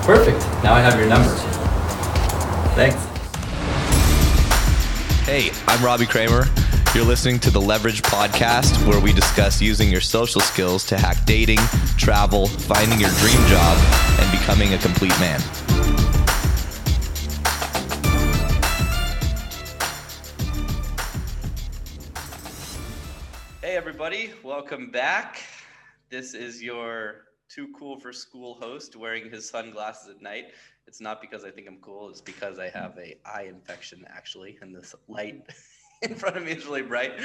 Perfect. Now I have your number. Thanks. Hey, I'm Robbie Kramer. You're listening to the Leverage Podcast, where we discuss using your social skills to hack dating, travel, finding your dream job, and becoming a complete man. Hey everybody, welcome back. This is your too cool for school host wearing his sunglasses at night. It's not because I think I'm cool, it's because I have an eye infection actually, and this light in front of me is really bright.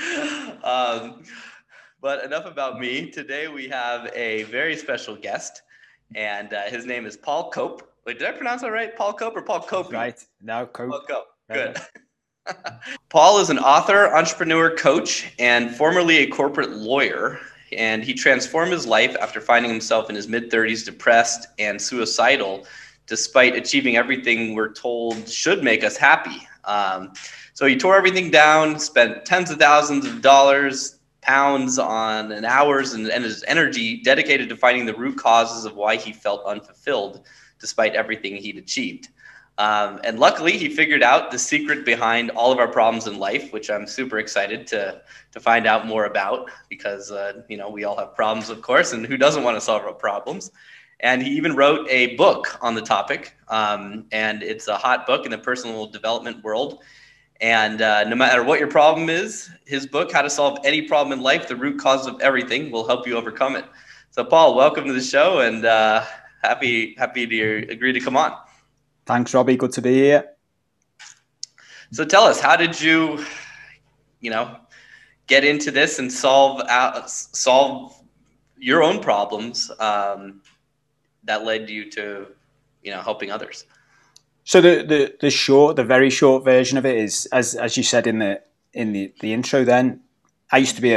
But enough about me. Today we have a very special guest, and his name is Paul Cope. Wait, did I pronounce that right? Paul Cope or Paul Cope? Right. No, Cope. Paul Cope. Good. Paul is an author, entrepreneur, coach, and formerly a corporate lawyer. And he transformed his life after finding himself in his mid-30s depressed and suicidal, despite achieving everything we're told should make us happy. So he tore everything down, spent tens of thousands of dollars, pounds on and hours and his energy dedicated to finding the root causes of why he felt unfulfilled despite everything he'd achieved. And luckily, he figured out the secret behind all of our problems in life, which I'm super excited to find out more about because, we all have problems, of course, and who doesn't want to solve our problems? And he even wrote a book on the topic, and it's a hot book in the personal development world. And no matter what your problem is, his book, How to Solve Any Problem in Life, The Root Cause of Everything, will help you overcome it. So, Paul, welcome to the show, and happy to agree to come on. Thanks, Robbie. Good to be here. So tell us, how did you, get into this and solve your own problems that led you to, helping others? So the very short version of it is, as you said in the intro. Then I used to be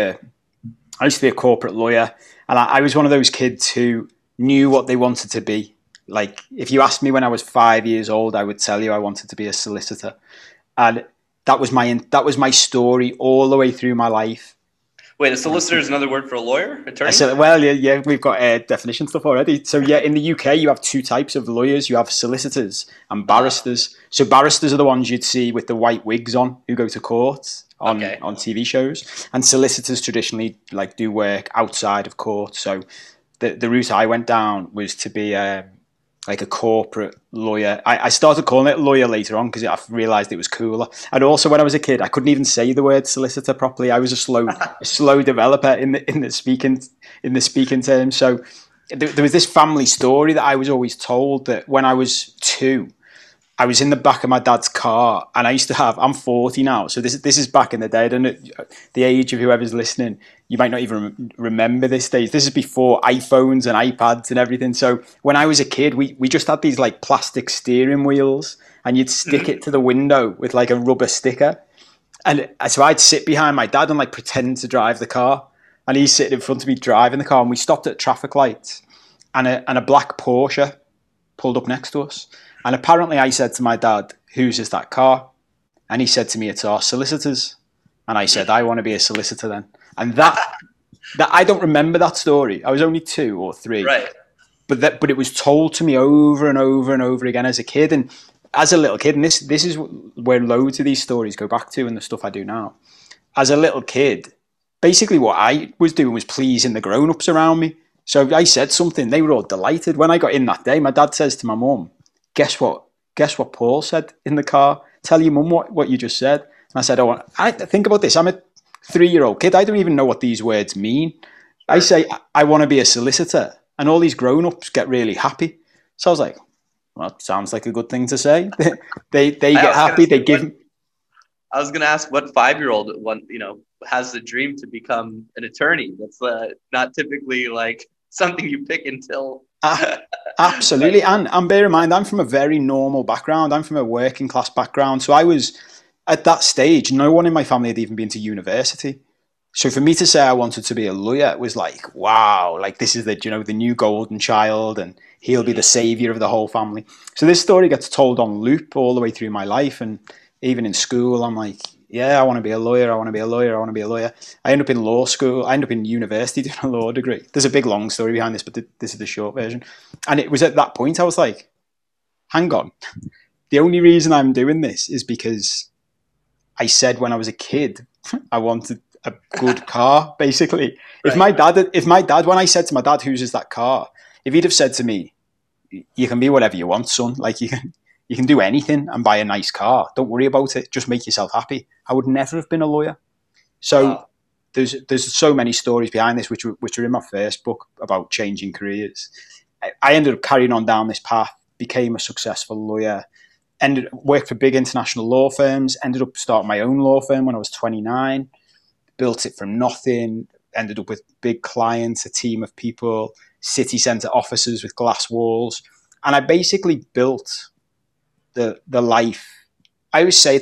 a corporate lawyer, and I was one of those kids who knew what they wanted to be. Like, if you asked me when I was 5 years old, I would tell you I wanted to be a solicitor. And that was my story all the way through my life. Wait, a solicitor is another word for a lawyer? Attorney? I said, well, yeah, we've got definition stuff already. So, yeah, in the UK, you have two types of lawyers. You have solicitors and barristers. So barristers are the ones you'd see with the white wigs on who go to court on TV shows. And solicitors traditionally do work outside of court. So the route I went down was to be a corporate lawyer. I started calling it lawyer later on because I realised it was cooler. And also, when I was a kid, I couldn't even say the word solicitor properly. I was a slow developer in the speaking terms. So there was this family story that I was always told that when I was 2, I was in the back of my dad's car, and I used to have. I'm 40 now, so this is back in the day. I don't know the age of whoever's listening. You might not even remember this stage. This is before iPhones and iPads and everything. So when I was a kid, we just had these plastic steering wheels, and you'd stick it to the window with a rubber sticker. And so I'd sit behind my dad and pretend to drive the car, and he's sitting in front of me driving the car. And we stopped at traffic lights, and a black Porsche pulled up next to us. And apparently I said to my dad, "Whose is that car?" And he said to me, "It's our solicitors." And I said, "I want to be a solicitor then." And that I don't remember that story. I was only 2 or 3. Right. But it was told to me over and over and over again as a kid. And as a little kid, and this is where loads of these stories go back to and the stuff I do now. As a little kid, basically what I was doing was pleasing the grown-ups around me. So if I said something, they were all delighted. When I got in that day, my dad says to my mum, Guess what Paul said in the car? Tell your mum what you just said. And I said, I think about this. I'm a 3-year-old kid. I don't even know what these words mean. I say, I want to be a solicitor. And all these grown-ups get really happy. So I was like, well, it sounds like a good thing to say. they get happy. I was going to ask what 5-year-old has the dream to become an attorney. That's not typically something you pick until... Absolutely. And bear in mind, I'm from a very normal background. I'm from a working class background. So I was, at that stage, no one in my family had even been to university. So for me to say I wanted to be a lawyer was wow, this is the new golden child, and he'll be the savior of the whole family. So this story gets told on loop all the way through my life. And even in school, I'm like, yeah, I want to be a lawyer. I want to be a lawyer. I want to be a lawyer. I end up in law school. I end up in university doing a law degree. There's a big long story behind this, but this is the short version. And it was at that point I was like, hang on. The only reason I'm doing this is because I said when I was a kid I wanted a good car, basically. If my dad, when I said to my dad, whose is that car? If he'd have said to me, you can be whatever you want, son. Like you can do anything and buy a nice car. Don't worry about it. Just make yourself happy. I would never have been a lawyer. So there's so many stories behind this, which are in my first book about changing careers. I ended up carrying on down this path, became a successful lawyer, worked for big international law firms, ended up starting my own law firm when I was 29, built it from nothing, ended up with big clients, a team of people, city centre offices with glass walls. And I basically built the life. I always say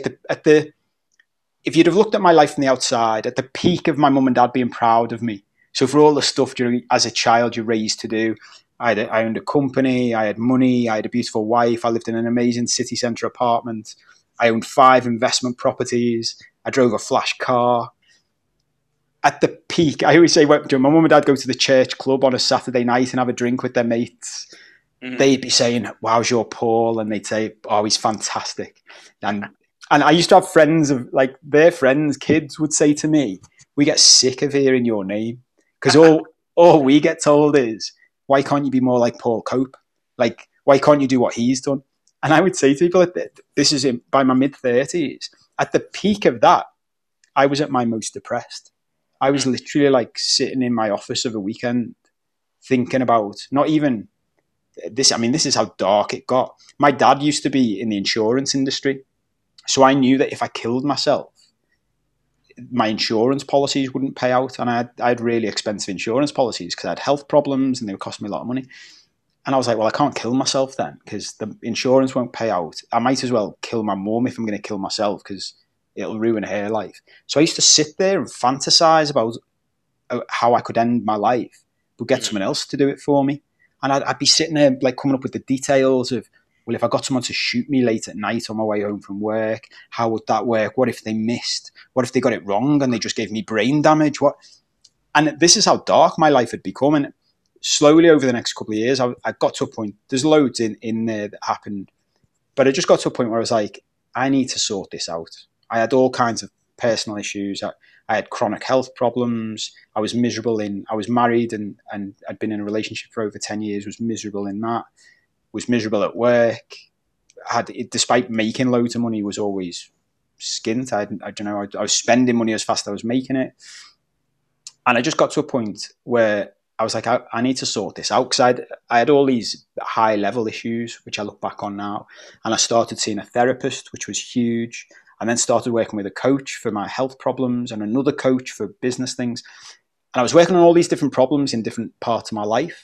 if you'd have looked at my life from the outside, at the peak of my mum and dad being proud of me. So for all the stuff as a child you're raised to do, I owned a company, I had money, I had a beautiful wife, I lived in an amazing city centre apartment, I owned 5 investment properties, I drove a flash car. At the peak, I always say, my mum and dad go to the church club on a Saturday night and have a drink with their mates. Mm-hmm. They'd be saying, "How's your Paul?" And they'd say, "Oh, he's fantastic." And I used to have friends of their friends, kids would say to me, "We get sick of hearing your name because all we get told is, why can't you be more like Paul Cope? Like, why can't you do what he's done?" And I would say to people, this is by my mid-30s. At the peak of that, I was at my most depressed. I was literally sitting in my office of a weekend thinking about not even this. I mean, this is how dark it got. My dad used to be in the insurance industry. So I knew that if I killed myself, my insurance policies wouldn't pay out. And I had really expensive insurance policies because I had health problems and they would cost me a lot of money. And I was like, well, I can't kill myself then because the insurance won't pay out. I might as well kill my mum if I'm going to kill myself because it'll ruin her life. So I used to sit there and fantasize about how I could end my life, but get someone else to do it for me. And I'd be sitting there coming up with the details of, well, if I got someone to shoot me late at night on my way home from work, how would that work? What if they missed? What if they got it wrong and they just gave me brain damage? What? And this is how dark my life had become. And slowly over the next couple of years, I got to a point, there's loads in there that happened, but I just got to a point where I was like, I need to sort this out. I had all kinds of personal issues. I had chronic health problems. I was miserable I was married and I'd been in a relationship for over 10 years, was miserable in that, was miserable at work. Despite making loads of money, was always skint. I was spending money as fast as I was making it. And I just got to a point where I was like, I need to sort this out because I had all these high level issues, which I look back on now. And I started seeing a therapist, which was huge. And then started working with a coach for my health problems and another coach for business things. And I was working on all these different problems in different parts of my life.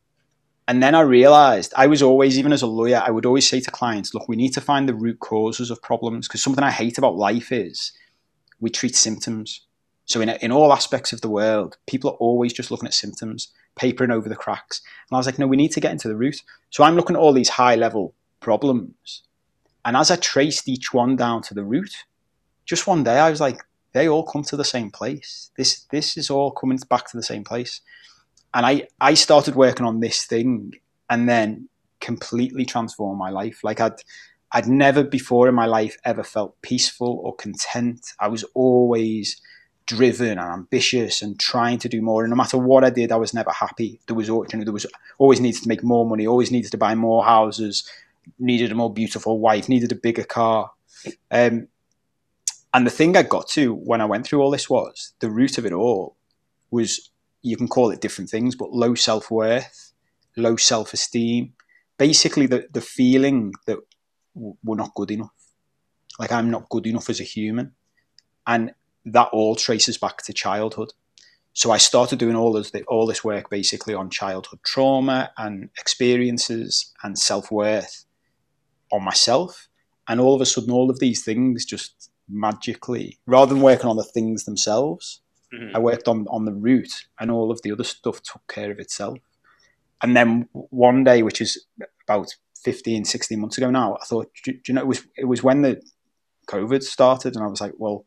And then I realized I was always, even as a lawyer, I would always say to clients, look, we need to find the root causes of problems because something I hate about life is we treat symptoms. So in all aspects of the world, people are always just looking at symptoms, papering over the cracks. And I was like, no, we need to get into the root. So I'm looking at all these high level problems. And as I traced each one down to the root, just one day I was like, they all come to the same place. This is all coming back to the same place. And I started working on this thing and then completely transformed my life. Like I'd never before in my life ever felt peaceful or content. I was always driven and ambitious and trying to do more. And no matter what I did, I was never happy. There was always needed to make more money, always needed to buy more houses, needed a more beautiful wife, needed a bigger car. And the thing I got to when I went through all this was the root of it all was, you can call it different things, but low self-worth, low self-esteem, basically the feeling that we're not good enough. Like I'm not good enough as a human. And that all traces back to childhood. So I started doing all this work basically on childhood trauma and experiences and self-worth on myself. And all of a sudden, all of these things just magically, rather than working on the things themselves, I worked on the root and all of the other stuff took care of itself. And then one day, which is about 15, 16 months ago now, I thought, do you know, it was when the COVID started and I was like, well,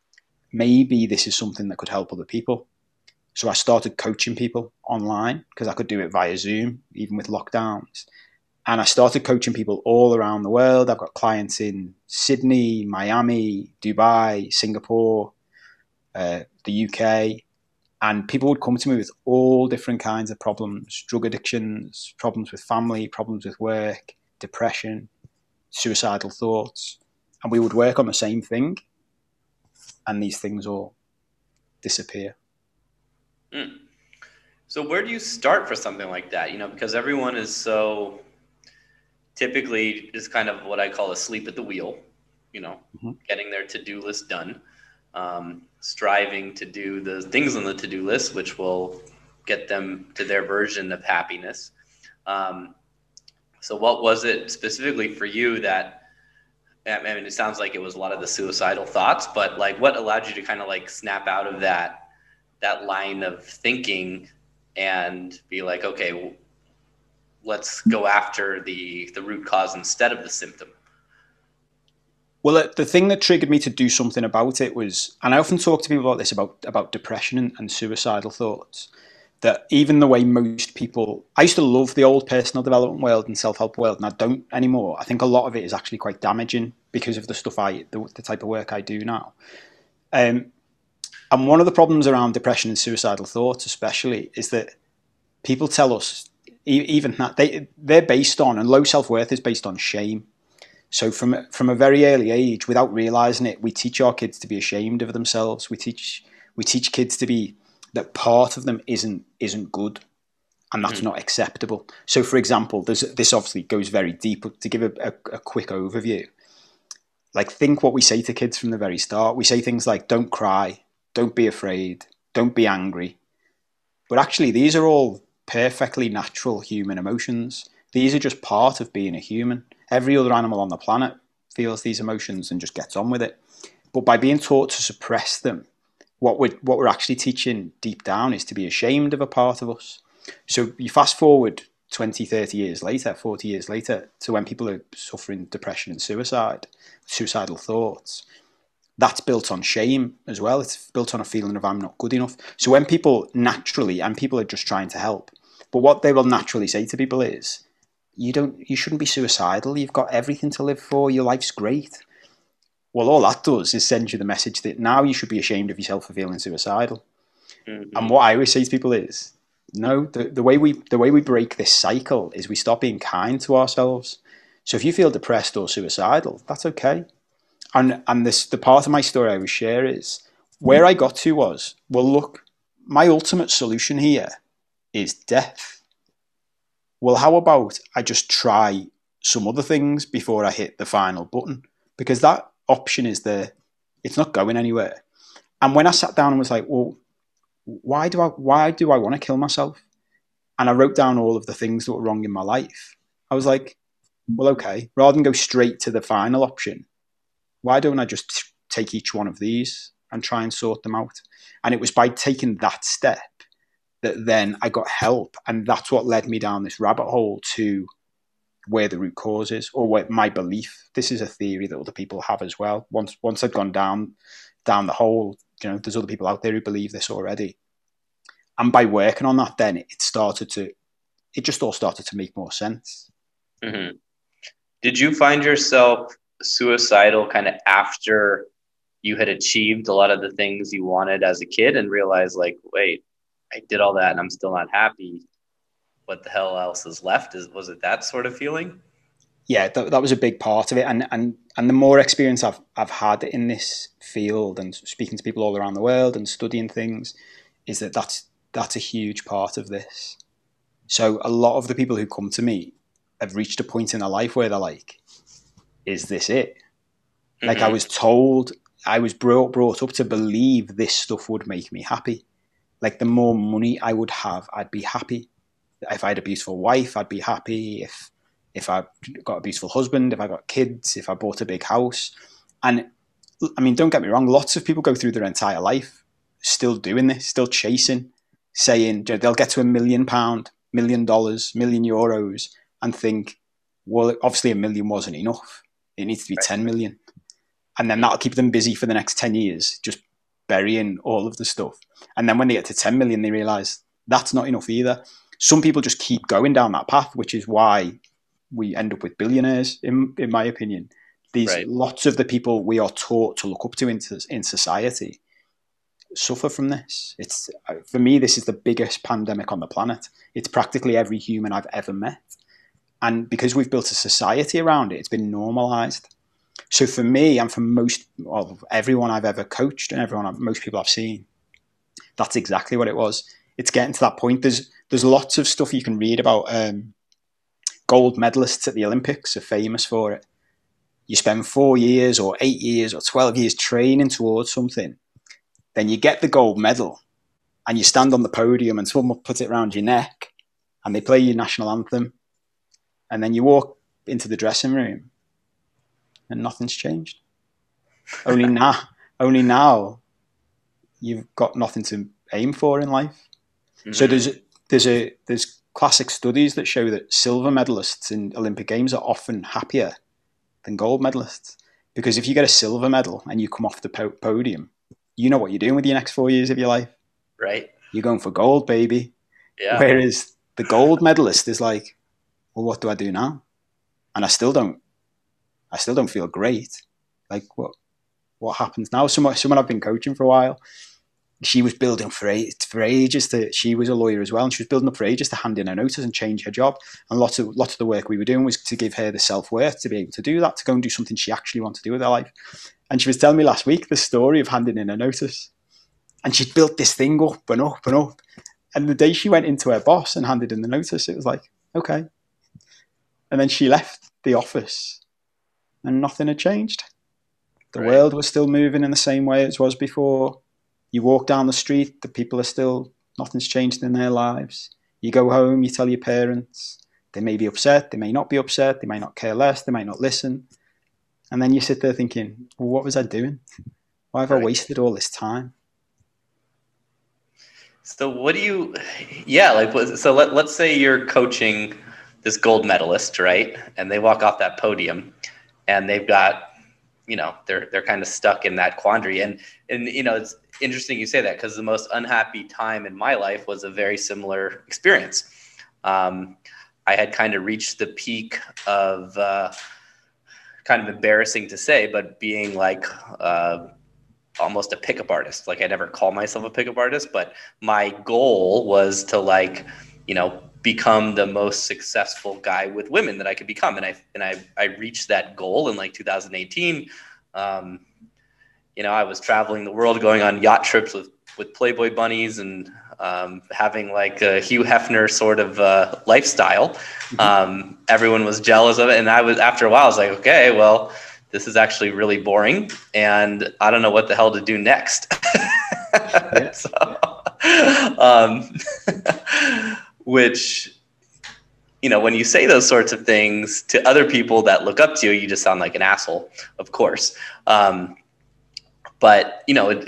maybe this is something that could help other people. So I started coaching people online because I could do it via Zoom, even with lockdowns. And I started coaching people all around the world. I've got clients in Sydney, Miami, Dubai, Singapore, the UK. And people would come to me with all different kinds of problems: drug addictions, problems with family, problems with work, depression, suicidal thoughts. And we would work on the same thing. And these things all disappear. Mm. So where do you start for something like that? Because everyone is so typically is kind of what I call asleep at the wheel, getting their to-do list done, striving to do the things on the to-do list, which will get them to their version of happiness. So what was it specifically for you that, I mean, it sounds like it was a lot of the suicidal thoughts, but like what allowed you to kind of like snap out of that line of thinking and be like, okay, let's go after the root cause instead of the symptom? Well, the thing that triggered me to do something about it was, and I often talk to people about this, about depression and suicidal thoughts, that even the way most people, I used to love the old personal development world and self-help world, and I don't anymore. I think a lot of it is actually quite damaging because of the stuff the type of work I do now. And one of the problems around depression and suicidal thoughts especially is that people tell us, even that they're based on, and low self-worth is based on shame. So from a very early age, without realizing it, we teach our kids to be ashamed of themselves. We teach kids to be that part of them isn't good, and that's not acceptable. So, for example, this obviously goes very deep. To give a quick overview, like think what we say to kids from the very start. We say things like, "Don't cry, don't be afraid, don't be angry," but actually, these are all perfectly natural human emotions. These are just part of being a human. Every other animal on the planet feels these emotions and just gets on with it. But by being taught to suppress them, what we're actually teaching deep down is to be ashamed of a part of us. So you fast forward 20, 30 years later, 40 years later, to when people are suffering depression and suicidal thoughts. That's built on shame as well. It's built on a feeling of I'm not good enough. So when people naturally, and people are just trying to help, but what they will naturally say to people is, you shouldn't be suicidal. You've got everything to live for. Your life's great. Well, all that does is send you the message that now you should be ashamed of yourself for feeling suicidal. Mm-hmm. And what I always say to people is, no, the way we break this cycle is we stop being kind to ourselves. So if you feel depressed or suicidal, that's okay. And the part of my story I always share is where I got to was, well, look, my ultimate solution here is death. Well, how about I just try some other things before I hit the final button? Because that option is there. It's not going anywhere. And when I sat down and was like, well, why do I want to kill myself? And I wrote down all of the things that were wrong in my life. I was like, well, okay, rather than go straight to the final option, why don't I just take each one of these and try and sort them out? And it was by taking that step that then I got help. And that's what led me down this rabbit hole to where the root cause is, or where my belief. This is a theory that other people have as well. Once I'd gone down the hole, there's other people out there who believe this already. And by working on that, then it just all started to make more sense. Mm-hmm. Did you find yourself suicidal kind of after you had achieved a lot of the things you wanted as a kid and realized like, wait, I did all that and I'm still not happy. What the hell else is left? Was it that sort of feeling? Yeah, that was a big part of it. And the more experience I've had in this field and speaking to people all around the world and studying things, is that's a huge part of this. So a lot of the people who come to me have reached a point in their life where they're like, is this it? Mm-hmm. Like I was brought up to believe this stuff would make me happy. Like the more money I would have, I'd be happy. If I had a beautiful wife, I'd be happy. If I got a beautiful husband, if I got kids, if I bought a big house. And I mean, don't get me wrong, lots of people go through their entire life still doing this, still chasing, saying they'll get to £1 million, $1 million, €1 million and think, well, obviously 1 million wasn't enough. It needs to be 10 million. And then that'll keep them busy for the next 10 years, just burying all of the stuff. And then when they get to 10 million, they realize that's not enough either. Some people just keep going down that path, which is why we end up with billionaires, in my opinion. These Right. lots of the people we are taught to look up to in society suffer from this. It's, for me, this is the biggest pandemic on the planet. It's practically every human I've ever met. And because we've built a society around it, it's been normalized. So for me, and for most of everyone I've ever coached and most people I've seen, that's exactly what it was. It's getting to that point. There's lots of stuff you can read about. Gold medalists at the Olympics are famous for it. You spend 4 years or 8 years or 12 years training towards something. Then you get the gold medal and you stand on the podium and someone puts it around your neck and they play your national anthem. And then you walk into the dressing room and nothing's changed. Only now you've got nothing to aim for in life. Mm-hmm. So there's classic studies that show that silver medalists in Olympic Games are often happier than gold medalists. Because if you get a silver medal and you come off the podium, you know what you're doing with your next 4 years of your life. Right. You're going for gold, baby. Yeah. Whereas the gold medalist is like, well, what do I do now? And I still don't feel great. Like, what happens now? Someone I've been coaching for a while, she was building for ages she was a lawyer as well, and she was building up for ages to hand in a notice and change her job. And lots of the work we were doing was to give her the self-worth to be able to do that, to go and do something she actually wanted to do with her life. And she was telling me last week the story of handing in a notice. And she'd built this thing up and up and up. And the day she went into her boss and handed in the notice, it was like, okay. And then she left the office and nothing had changed. The world was still moving in the same way as was before. You walk down the street, the people are still, nothing's changed in their lives. You go home, you tell your parents. They may be upset, they may not be upset, they may not care less, they might not listen. And then you sit there thinking, well, what was I doing? Why have I wasted all this time? So what do you, so let's say you're coaching this gold medalist, right? And they walk off that podium and they've got, they're kind of stuck in that quandary. And it's interesting you say that, because the most unhappy time in my life was a very similar experience. I had kind of reached the peak of kind of embarrassing to say, but being like almost a pickup artist. Like, I never call myself a pickup artist, but my goal was to become the most successful guy with women that I could become. And I reached that goal in 2018. I was traveling the world, going on yacht trips with Playboy bunnies and having like a Hugh Hefner sort of lifestyle. Everyone was jealous of it. And after a while, I was like, okay, well, this is actually really boring and I don't know what the hell to do next. Which, when you say those sorts of things to other people that look up to you, you just sound like an asshole, of course. But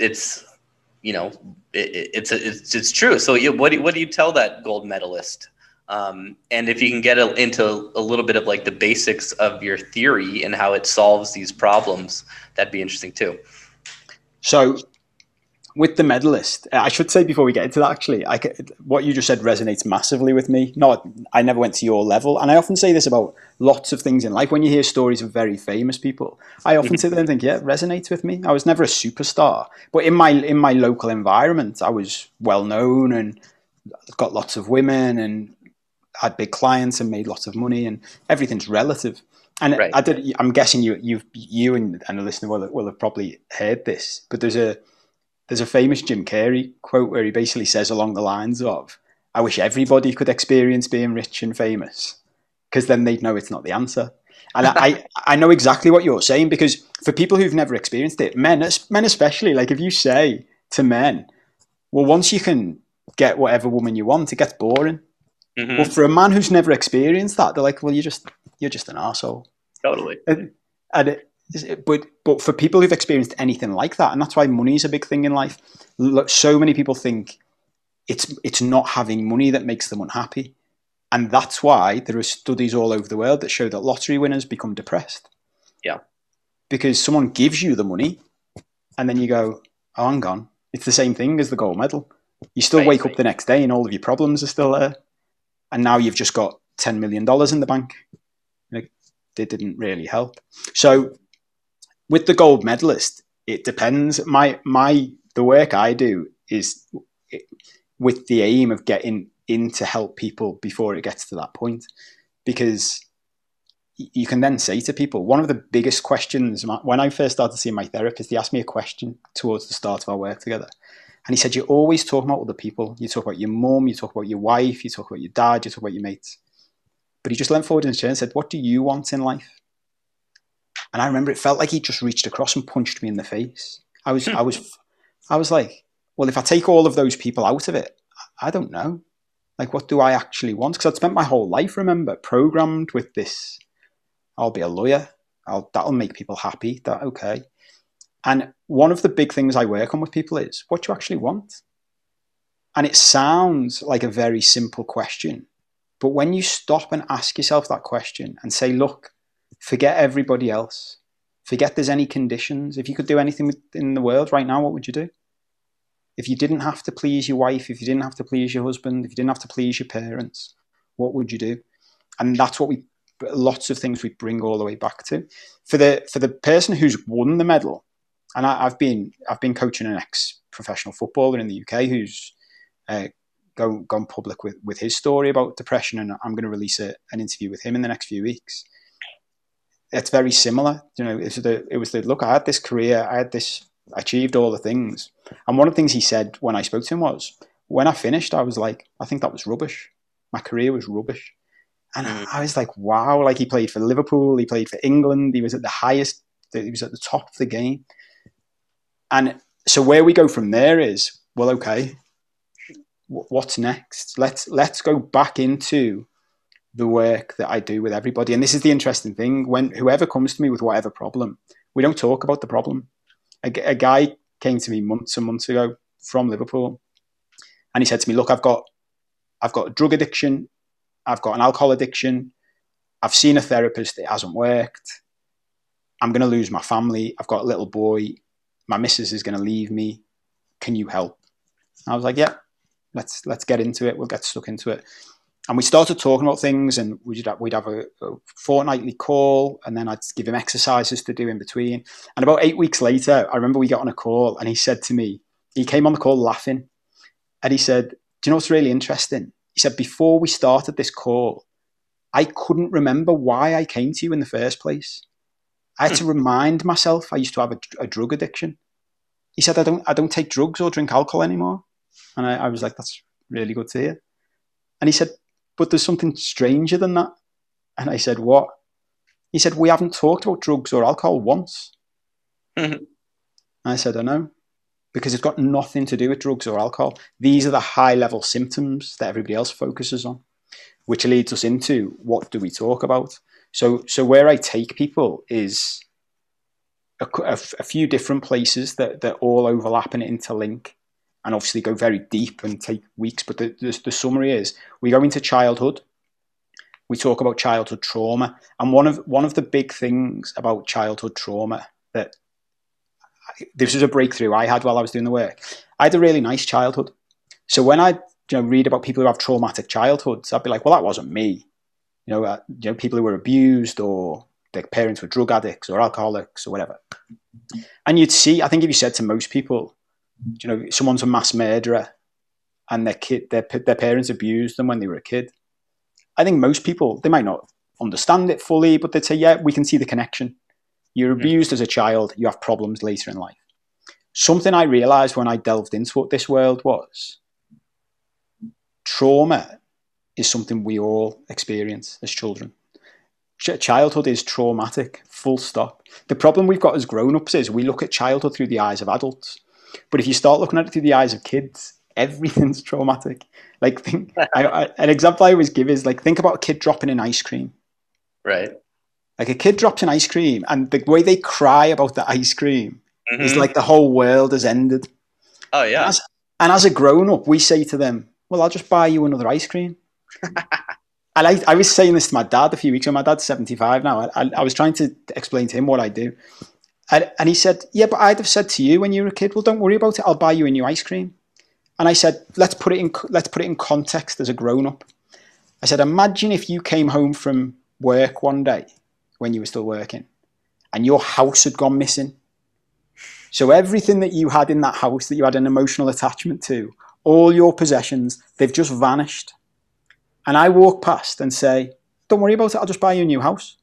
it's true. So what do you tell that gold medalist? And if you can get into a little bit of like the basics of your theory and how it solves these problems, that'd be interesting too. So with the medalist, I should say before we get into that, actually, what you just said resonates massively with me. I never went to your level. And I often say this about lots of things in life. When you hear stories of very famous people, I often sit there and think, yeah, it resonates with me. I was never a superstar. But in my local environment, I was well known and got lots of women and had big clients and made lots of money, and everything's relative. And right. I'm guessing you and a listener will have probably heard this, but there's a famous Jim Carrey quote where he basically says along the lines of, I wish everybody could experience being rich and famous, because then they'd know it's not the answer. And I know exactly what you're saying, because for people who've never experienced it, men especially, like if you say to men, well, once you can get whatever woman you want, it gets boring. Mm-hmm. But for a man who's never experienced that, they're like, well, you're just an arsehole. Totally. But for people who've experienced anything like that, and that's why money is a big thing in life. So many people think it's not having money that makes them unhappy. And that's why there are studies all over the world that show that lottery winners become depressed. Yeah. Because someone gives you the money and then you go, oh, hang on. It's the same thing as the gold medal. You still wake up the next day and all of your problems are still there. And now you've just got $10 million in the bank. they didn't really help. So with the gold medalist, it depends. The work I do is with the aim of getting in to help people before it gets to that point, because you can then say to people, one of the biggest questions, when I first started seeing my therapist, he asked me a question towards the start of our work together. And he said, you always talk about other people. You talk about your mum, you talk about your wife, you talk about your dad, you talk about your mates. But he just leaned forward in his chair and said, what do you want in life? And I remember it felt like he just reached across and punched me in the face. I was like, well, if I take all of those people out of it, I don't know. Like, what do I actually want? Because I'd spent my whole life, remember, programmed with this. I'll be a lawyer. That'll make people happy. That okay. And one of the big things I work on with people is, what do you actually want? And it sounds like a very simple question. But when you stop and ask yourself that question and say, look, forget everybody else. Forget there's any conditions. If you could do anything in the world right now, what would you do? If you didn't have to please your wife, if you didn't have to please your husband, if you didn't have to please your parents, what would you do? And that's what lots of things we bring all the way back to. For the person who's won the medal, and I've been coaching an ex-professional footballer in the UK who's gone public with his story about depression, and I'm going to release an interview with him in the next few weeks. It's very similar. It was the look, I had this career, I achieved all the things. And one of the things he said when I spoke to him was, when I finished, I was like, I think that was rubbish. My career was rubbish. And I was like, wow, like he played for Liverpool, he played for England, he was at the highest, he was at the top of the game. And so where we go from there is, well, okay, what's next? Let's go back into the work that I do with everybody. And this is the interesting thing. When whoever comes to me with whatever problem, we don't talk about the problem. A guy came to me months and months ago from Liverpool, and he said to me, look, I've got a drug addiction, I've got an alcohol addiction, I've seen a therapist, it hasn't worked, I'm going to lose my family, I've got a little boy, my missus is going to leave me, can you help? I was like, yeah, let's get into it, we'll get stuck into it. And we started talking about things, and we'd have a fortnightly call, and then I'd give him exercises to do in between. And about 8 weeks later, I remember we got on a call, and he said to me, he came on the call laughing, and he said, do you know what's really interesting? He said, before we started this call, I couldn't remember why I came to you in the first place. I had to remind myself I used to have a drug addiction. He said, I don't take drugs or drink alcohol anymore. And I was like, that's really good to hear. And he said, but there's something stranger than that. And I said, what? He said, we haven't talked about drugs or alcohol once. And I said, I know, because it's got nothing to do with drugs or alcohol. These are the high-level symptoms that everybody else focuses on, which leads us into what do we talk about? So where I take people is a few different places that all overlap and interlink, and obviously go very deep and take weeks. But the summary is, we go into childhood, we talk about childhood trauma. And one of the big things about childhood trauma, that this was a breakthrough I had while I was doing the work. I had a really nice childhood. So when I read about people who have traumatic childhoods, I'd be like, well, that wasn't me. People who were abused, or their parents were drug addicts or alcoholics or whatever. And you'd see, I think if you said to most people, someone's a mass murderer and their parents abused them when they were a kid, I think most people, they might not understand it fully, but they'd say, yeah, we can see the connection. You're abused as a child, you have problems later in life. Something I realized when I delved into what this world was, trauma is something we all experience as children. Childhood is traumatic, full stop. The problem we've got as grown-ups is we look at childhood through the eyes of adults. But if you start looking at it through the eyes of kids, everything's traumatic. Like, an example I always give is, like, think about a kid dropping in ice cream. Right. Like, a kid drops in ice cream, and the way they cry about the ice cream is like the whole world has ended. Oh, yeah. And as a grown-up, we say to them, well, I'll just buy you another ice cream. And I was saying this to my dad a few weeks ago. My dad's 75 now. I was trying to explain to him what I do. And he said, yeah, but I'd have said to you when you were a kid, well, don't worry about it, I'll buy you a new ice cream. And I said, let's put it in context as a grown-up. I said, imagine if you came home from work one day when you were still working and your house had gone missing. So everything that you had in that house that you had an emotional attachment to, all your possessions, they've just vanished. And I walk past and say, don't worry about it, I'll just buy you a new house.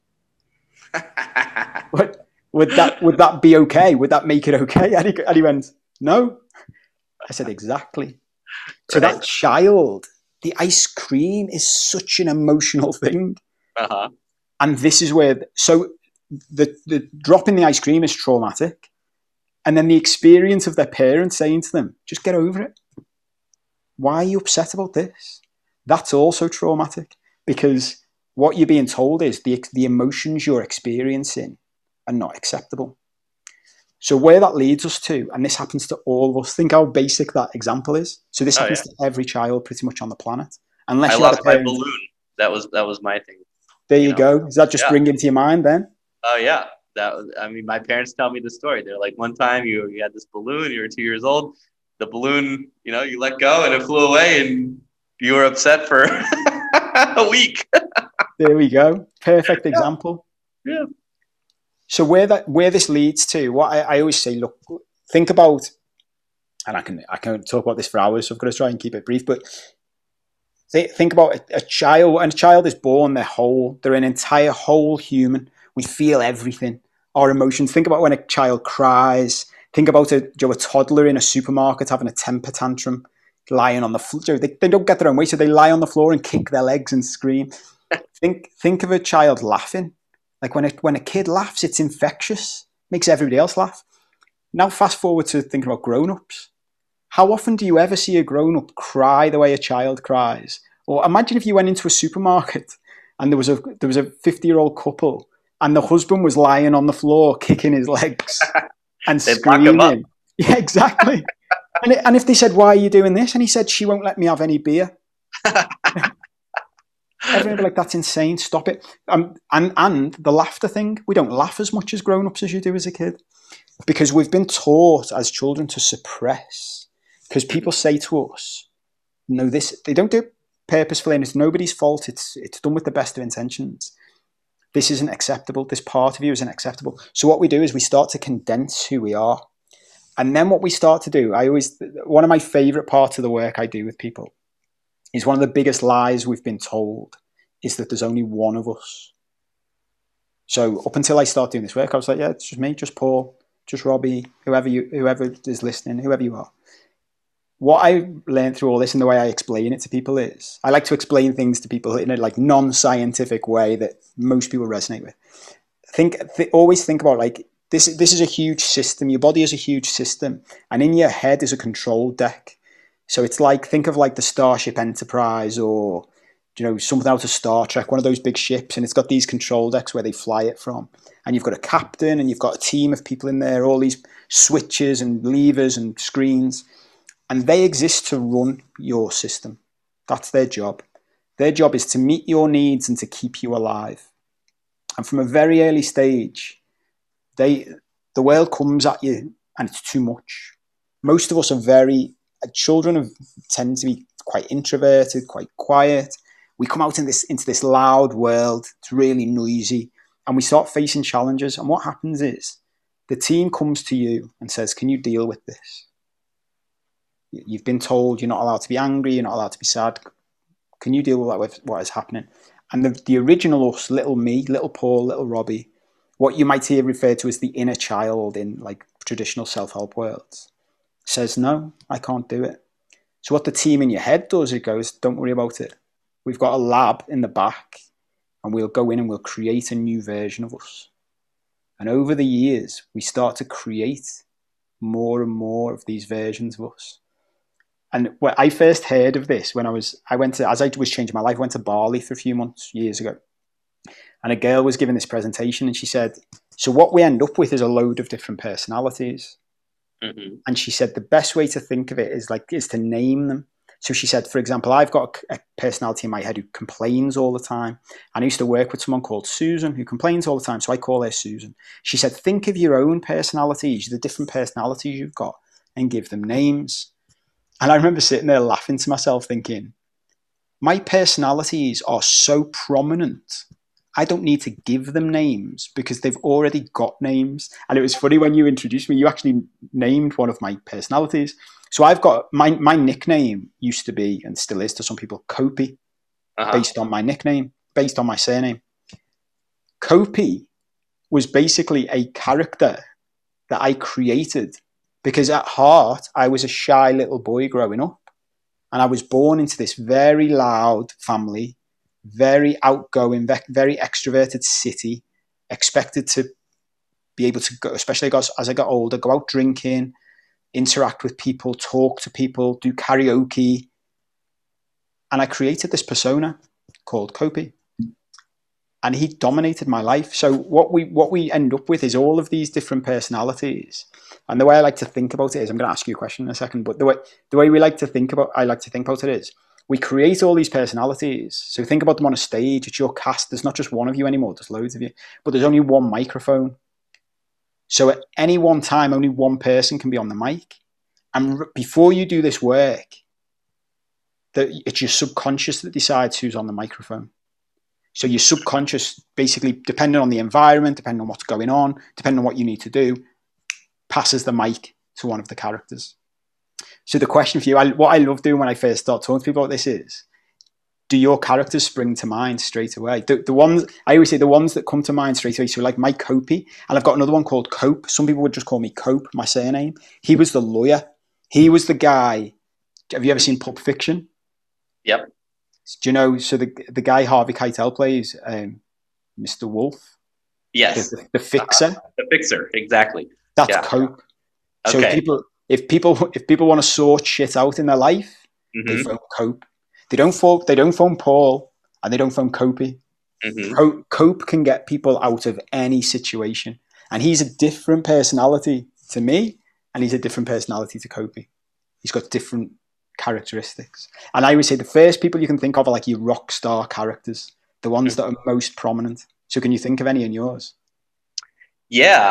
Would that be okay? Would that make it okay? And he went, no. I said, exactly. So that child, the ice cream is such an emotional thing. Uh-huh. And this is where, so the dropping the ice cream is traumatic. And then the experience of their parents saying to them, just get over it. Why are you upset about this? That's also traumatic, because what you're being told is the emotions you're experiencing are not acceptable. So where that leads us to, and this happens to all of us, think how basic that example is. So this happens to every child pretty much on the planet. Unless I lost my balloon. That was my thing. There you go. Does that just bring into your mind then? Oh yeah. My parents tell me the story. They're like, one time you had this balloon, you were 2 years old. The balloon, you let go and it flew away and you were upset for a week. There we go. Perfect example. Yeah. So where this leads to, what I always say, look, think about, and I can talk about this for hours, so I'm going to try and keep it brief, but think about a child. When a child is born, they're whole. They're an entire whole human. We feel everything, our emotions. Think about when a child cries. Think about a toddler in a supermarket having a temper tantrum, lying on the floor. They don't get their own way, so they lie on the floor and kick their legs and scream. Think of a child laughing. Like when a kid laughs, it's infectious, makes everybody else laugh. Now fast forward to thinking about grown-ups. How often do you ever see a grown-up cry the way a child cries? Or imagine if you went into a supermarket and there was a 50-year-old couple and the husband was lying on the floor kicking his legs and screaming. Yeah, exactly. and if they said, why are you doing this? And he said, she won't let me have any beer. Everyone would be like, that's insane, stop it. And the laughter thing, we don't laugh as much as grown-ups as you do as a kid, because we've been taught as children to suppress. Because people say to us, no, they don't do it purposefully, and it's nobody's fault, it's done with the best of intentions. This isn't acceptable, this part of you isn't acceptable. So what we do is we start to condense who we are. And then what we start to do, one of my favourite parts of the work I do with people is one of the biggest lies we've been told is that there's only one of us. So up until I start doing this work, I was like, yeah, it's just me, just Paul, just Robbie, whoever is listening, whoever you are. What I learned through all this and the way I explain it to people is, I like to explain things to people in a like non-scientific way that most people resonate with. Always think about like, this is a huge system. Your body is a huge system. And in your head is a control deck. So it's like, think of like the Starship Enterprise or, something out of Star Trek, one of those big ships, and it's got these control decks where they fly it from. And you've got a captain and you've got a team of people in there, all these switches and levers and screens. And they exist to run your system. That's their job. Their job is to meet your needs and to keep you alive. And from a very early stage, the world comes at you and it's too much. Most of us children tend to be quite introverted, quite quiet. We come out into this loud world. It's really noisy. And we start facing challenges. And what happens is the team comes to you and says, can you deal with this? You've been told you're not allowed to be angry, you're not allowed to be sad. Can you deal with what is happening? And the original us, little me, little Paul, little Robbie, what you might hear referred to as the inner child in like traditional self-help worlds, says, no, I can't do it. So what the team in your head does, it goes, don't worry about it. We've got a lab in the back and we'll go in and we'll create a new version of us. And over the years, we start to create more and more of these versions of us. And when I first heard of this, as I was changing my life, I went to Bali for a few months, years ago. And a girl was giving this presentation and she said, so what we end up with is a load of different personalities. Mm-hmm. And she said, the best way to think of it is to name them. So she said, for example, I've got a personality in my head who complains all the time. And I used to work with someone called Susan who complains all the time. So I call her Susan. She said, think of your own personalities, the different personalities you've got, and give them names. And I remember sitting there laughing to myself thinking, my personalities are so prominent I don't need to give them names because they've already got names. And it was funny when you introduced me, you actually named one of my personalities. So I've got my nickname used to be, and still is to some people, Copy, based on my nickname, based on my surname. Copy was basically a character that I created because at heart, I was a shy little boy growing up. And I was born into this very loud family, very outgoing, very extroverted city, expected to be able to go, especially as I got older, go out drinking, interact with people, talk to people, do karaoke. And I created this persona called Copy. And he dominated my life. So what we end up with is all of these different personalities. And the way I like to think about it is, I'm going to ask you a question in a second, but the way I like to think about it is, we create all these personalities. So think about them on a stage. It's your cast. There's not just one of you anymore. There's loads of you. But there's only one microphone. So at any one time, only one person can be on the mic. And before you do this work, it's your subconscious that decides who's on the microphone. So your subconscious, basically, depending on the environment, depending on what's going on, depending on what you need to do, passes the mic to one of the characters. So the question for you, what I love doing when I first start talking to people about this is, do your characters spring to mind straight away? The ones, I always say the ones that come to mind straight away, so like my Copy, and I've got another one called Cope. Some people would just call me Cope, my surname. He was the lawyer. He was the guy. Have you ever seen Pulp Fiction? Yep. Do you know, so the guy Harvey Keitel plays, Mr. Wolf? Yes. The fixer? The fixer, exactly. That's Cope. So okay. if people want to sort shit out in their life, they phone Cope. They don't phone Paul, and they don't phone Copy. Cope can get people out of any situation. And he's a different personality to me, and he's a different personality to Copy. He's got different characteristics. And I would say the first people you can think of are like your rock star characters, the ones that are most prominent. So can you think of any in yours? Yeah,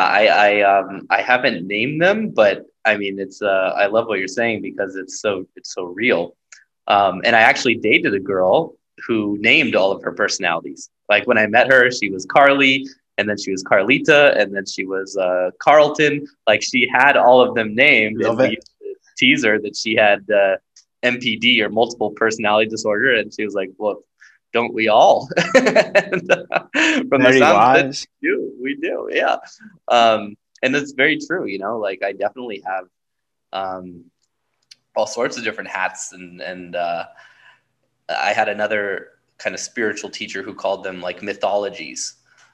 I haven't named them, but I mean, it's I love what you're saying because it's so real. And I actually dated a girl who named all of her personalities. Like when I met her, she was Carly, and then she was Carlita, and then she was Carlton. Like she had all of them named. Love and it. we used to tease her that she had MPD or multiple personality disorder, and she was like, "Well, don't we all?" And, from Very the sound wise. we do, yeah. And it's very true, you know. Like I definitely have all sorts of different hats, and I had another kind of spiritual teacher who called them like mythologies,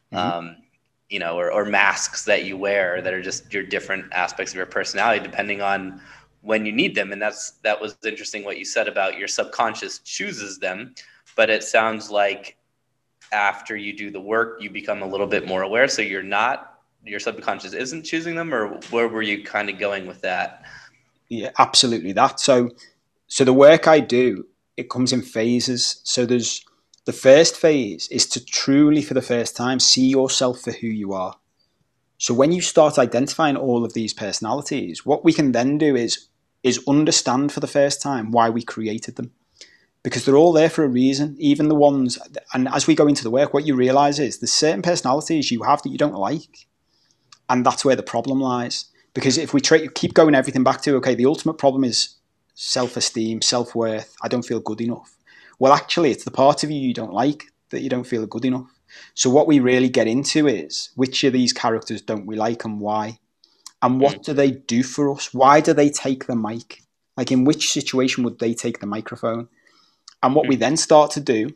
you know, or masks that you wear that are just your different aspects of your personality depending on when you need them. And that was interesting what you said about your subconscious chooses them, but it sounds like after you do the work, you become a little bit more aware. So your subconscious isn't choosing them, or where were you kind of going with that? Yeah, absolutely that. So the work I do, it comes in phases. So there's the first phase is to truly, for the first time, see yourself for who you are. So when you start identifying all of these personalities, what we can then do is understand for the first time why we created them. Because they're all there for a reason, even the ones, and as we go into the work, what you realize is there's certain personalities you have that you don't like. And that's where the problem lies. Because if we keep going everything back to, okay, the ultimate problem is self-esteem, self-worth, I don't feel good enough. Well, actually, it's the part of you don't like that you don't feel good enough. So what we really get into is which of these characters don't we like and why? And what do they do for us? Why do they take the mic? Like in which situation would they take the microphone? And what we then start to do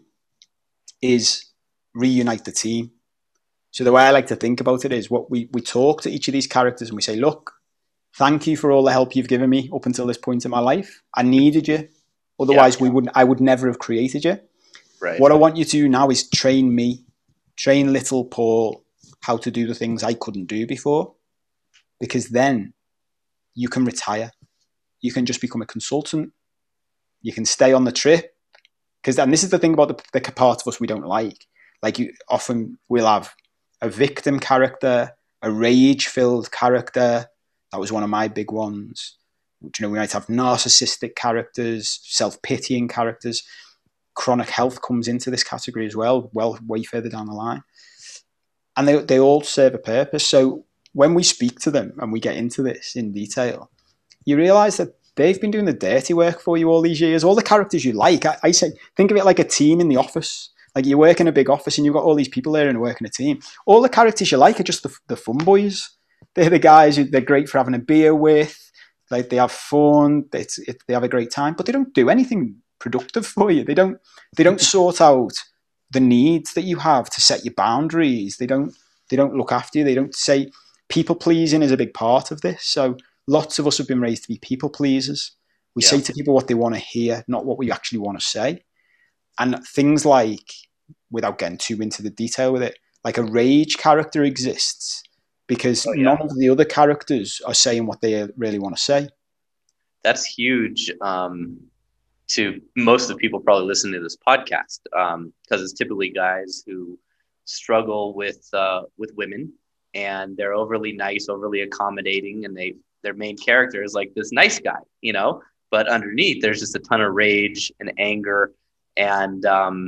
is reunite the team. So the way I like to think about it is what we talk to each of these characters and we say, look, thank you for all the help you've given me up until this point in my life. I needed you. Otherwise, I would never have created you. Right. What I want you to do now is train me, train little Paul how to do the things I couldn't do before. Because then you can retire. You can just become a consultant. You can stay on the trip. And this is the thing about the part of us we don't like. Like often we'll have a victim character, a rage-filled character. That was one of my big ones. You know, we might have narcissistic characters, self-pitying characters. chronic health comes into this category as well, way further down the line. And they all serve a purpose. So when we speak to them and we get into this in detail, you realize that they've been doing the dirty work for you all these years. All the characters you like, I say, think of it like a team in the office. Like you work in a big office and you've got all these people there and work in a team. All the characters you like are just the fun boys. They're the guys who they're great for having a beer with. Like they have fun. They have a great time, but they don't do anything productive for you. They don't sort out the needs that you have to set your boundaries. They don't look after you. They don't say people pleasing is a big part of this. So lots of us have been raised to be people pleasers. We say to people what they want to hear, not what we actually want to say. And things like, without getting too into the detail with it, like a rage character exists because none of the other characters are saying what they really want to say. That's huge to most of the people probably listening to this podcast, because it's typically guys who struggle with women, and they're overly nice, overly accommodating, and their main character is like this nice guy, but underneath there's just a ton of rage and anger and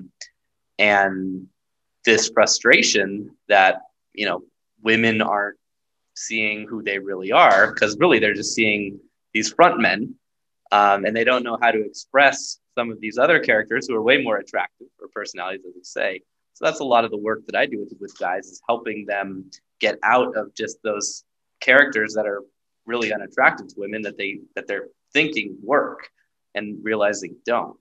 this frustration that women aren't seeing who they really are, because really they're just seeing these front men, and they don't know how to express some of these other characters who are way more attractive, or personalities, as we say. So that's a lot of the work that I do with guys, is helping them get out of just those characters that are really unattractive to women, that they're thinking work and realizing don't.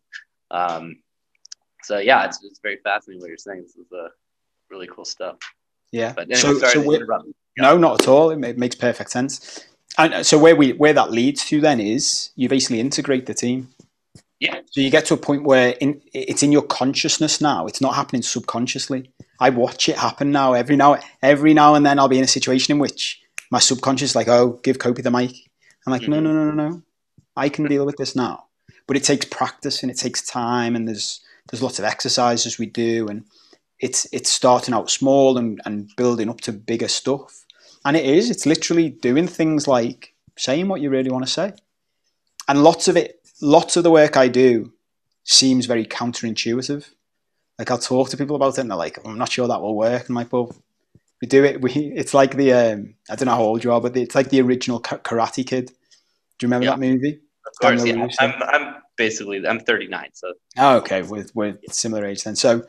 So yeah, it's very fascinating what you're saying. This is really cool stuff. Yeah. But anyway, sorry to interrupt. No, not at all. It makes perfect sense. And so where that leads to then is you basically integrate the team. Yeah. So you get to a point where it's in your consciousness now. It's not happening subconsciously. I watch it happen now. Every now and then I'll be in a situation in which my subconscious is like, oh, give Kopi the mic. I'm like, no. I can deal with this now. But it takes practice and it takes time, and there's lots of exercises we do, and it's starting out small and building up to bigger stuff. And it's literally doing things like saying what you really want to say. And lots of the work I do seems very counterintuitive. Like I'll talk to people about it and they're like, I'm not sure that will work. I'm like, well, we do it. It's like the, I don't know how old you are, but it's like the original Karate Kid. Do you remember that movie? Of course, yeah. I'm 39, so. Oh, okay. We're similar age then. So,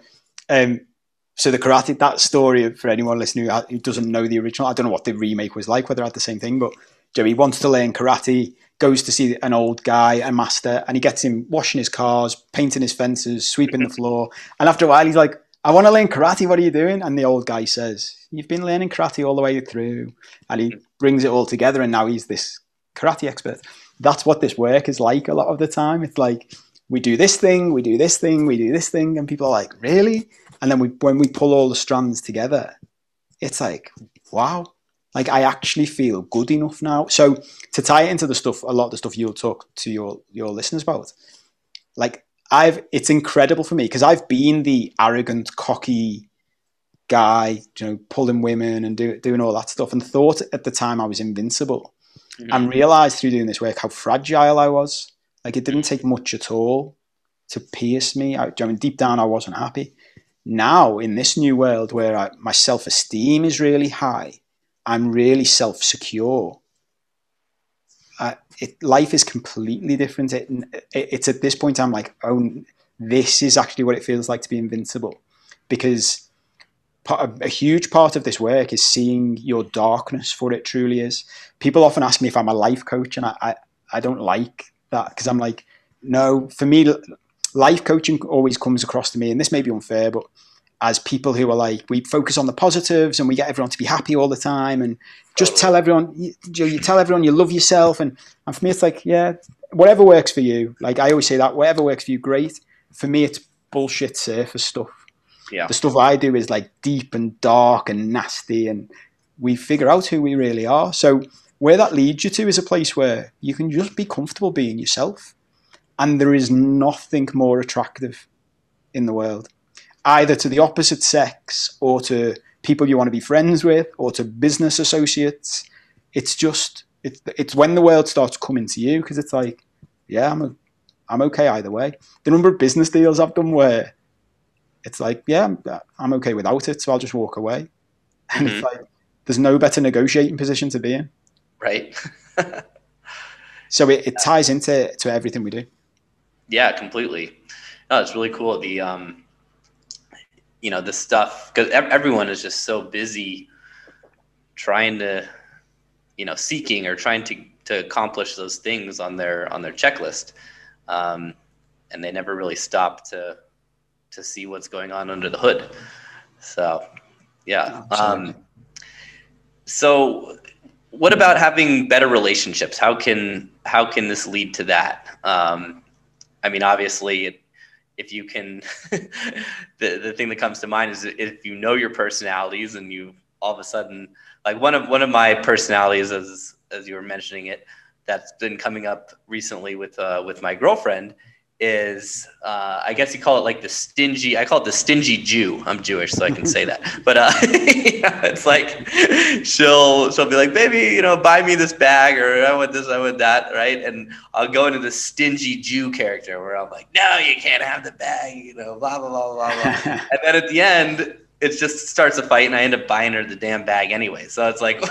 so the karate, that story, for anyone listening who doesn't know the original, I don't know what the remake was like, whether it had the same thing, but Joey wants to learn karate, goes to see an old guy, a master, and he gets him washing his cars, painting his fences, sweeping the floor. And after a while, he's like, I want to learn karate. What are you doing? And the old guy says, you've been learning karate all the way through. And he brings it all together, and now he's this karate expert. That's what this work is like a lot of the time. It's like, we do this thing, we do this thing, we do this thing, and people are like, really? And then when we pull all the strands together, it's like, wow, like I actually feel good enough now. So to tie it into a lot of the stuff you'll talk to your listeners about, like it's incredible for me because I've been the arrogant, cocky guy, pulling women and doing all that stuff, and thought at the time I was invincible, and realized through doing this work how fragile I was. Like it didn't take much at all to pierce me. Deep down, I wasn't happy. Now, in this new world where my self-esteem is really high, I'm really self-secure. Life is completely different. It's at this point I'm like, oh, this is actually what it feels like to be invincible. Because a huge part of this work is seeing your darkness for what it truly is. People often ask me if I'm a life coach, and I don't like that, because I'm like, no, for me, life coaching always comes across to me, and this may be unfair, but as people who are like, we focus on the positives and we get everyone to be happy all the time, and just tell everyone, you tell everyone you love yourself. And for me, it's like, yeah, whatever works for you. Like I always say that, whatever works for you, great. For me, it's bullshit surface stuff. Yeah. The stuff I do is like deep and dark and nasty, and we figure out who we really are. So where that leads you to is a place where you can just be comfortable being yourself. And there is nothing more attractive in the world, either to the opposite sex or to people you want to be friends with or to business associates. It's when the world starts coming to you, because it's like, yeah, I'm okay either way. The number of business deals I've done where it's like, yeah, I'm okay without it, so I'll just walk away. And it's like, there's no better negotiating position to be in. Right. So it ties into everything we do. Yeah, completely. No, it's really cool. The the stuff, because everyone is just so busy trying to, seeking or trying to accomplish those things on their checklist, and they never really stop to see what's going on under the hood. So, yeah. So, what about having better relationships? How can this lead to that? I mean, obviously, if you can, the thing that comes to mind is if you know your personalities and you all of a sudden, like one of my personalities, as you were mentioning it, that's been coming up recently with my girlfriend is, I guess you call it like I call it the stingy Jew. I'm Jewish, so I can say that. But it's like she'll be like, baby, buy me this bag, or I want this, I want that, right? And I'll go into the stingy Jew character where I'm like, no, you can't have the bag, blah, blah, blah, blah, blah. And then at the end, it just starts a fight, and I end up buying her the damn bag anyway. So it's like,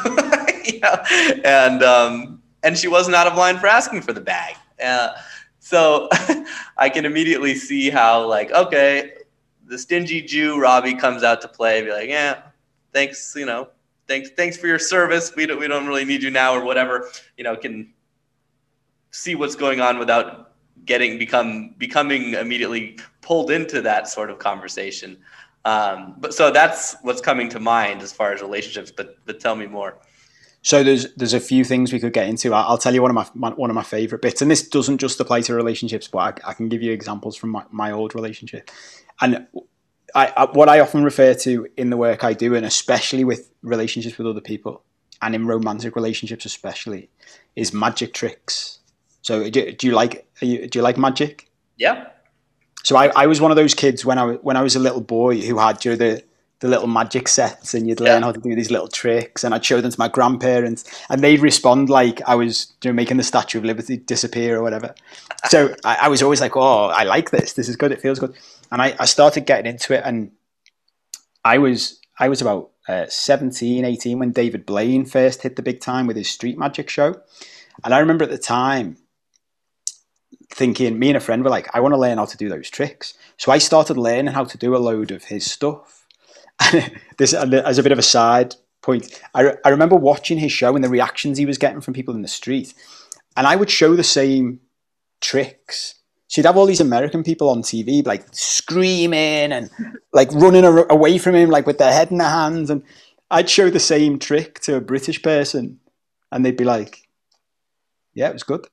and she wasn't out of line for asking for the bag. So I can immediately see how, like, okay, the stingy Jew Robbie comes out to play, be like, yeah, thanks, thanks for your service. We don't really need you now, or whatever. Can see what's going on without becoming immediately pulled into that sort of conversation. But so that's what's coming to mind as far as relationships. But tell me more. So there's a few things we could get into. I'll tell you one of my favorite bits, and this doesn't just apply to relationships, but I can give you examples from my old relationship. And what I often refer to in the work I do, and especially with relationships with other people, and in romantic relationships especially, is magic tricks. So do you like magic? Yeah. So I was one of those kids when I was a little boy who had the little magic sets, and you'd learn how to do these little tricks, and I'd show them to my grandparents, and they'd respond like I was making the Statue of Liberty disappear or whatever. So I was always like, oh, I like this. This is good. It feels good. And I started getting into it, and I was about 17, 18 when David Blaine first hit the big time with his street magic show. And I remember at the time thinking, me and a friend were like, I want to learn how to do those tricks. So I started learning how to do a load of his stuff. This, as a bit of a side point, I remember watching his show and the reactions he was getting from people in the street, and I would show the same tricks. So you'd have all these American people on TV like screaming and like running away from him, like with their head in their hands, and I'd show the same trick to a British person, and they'd be like, "Yeah, it was good,"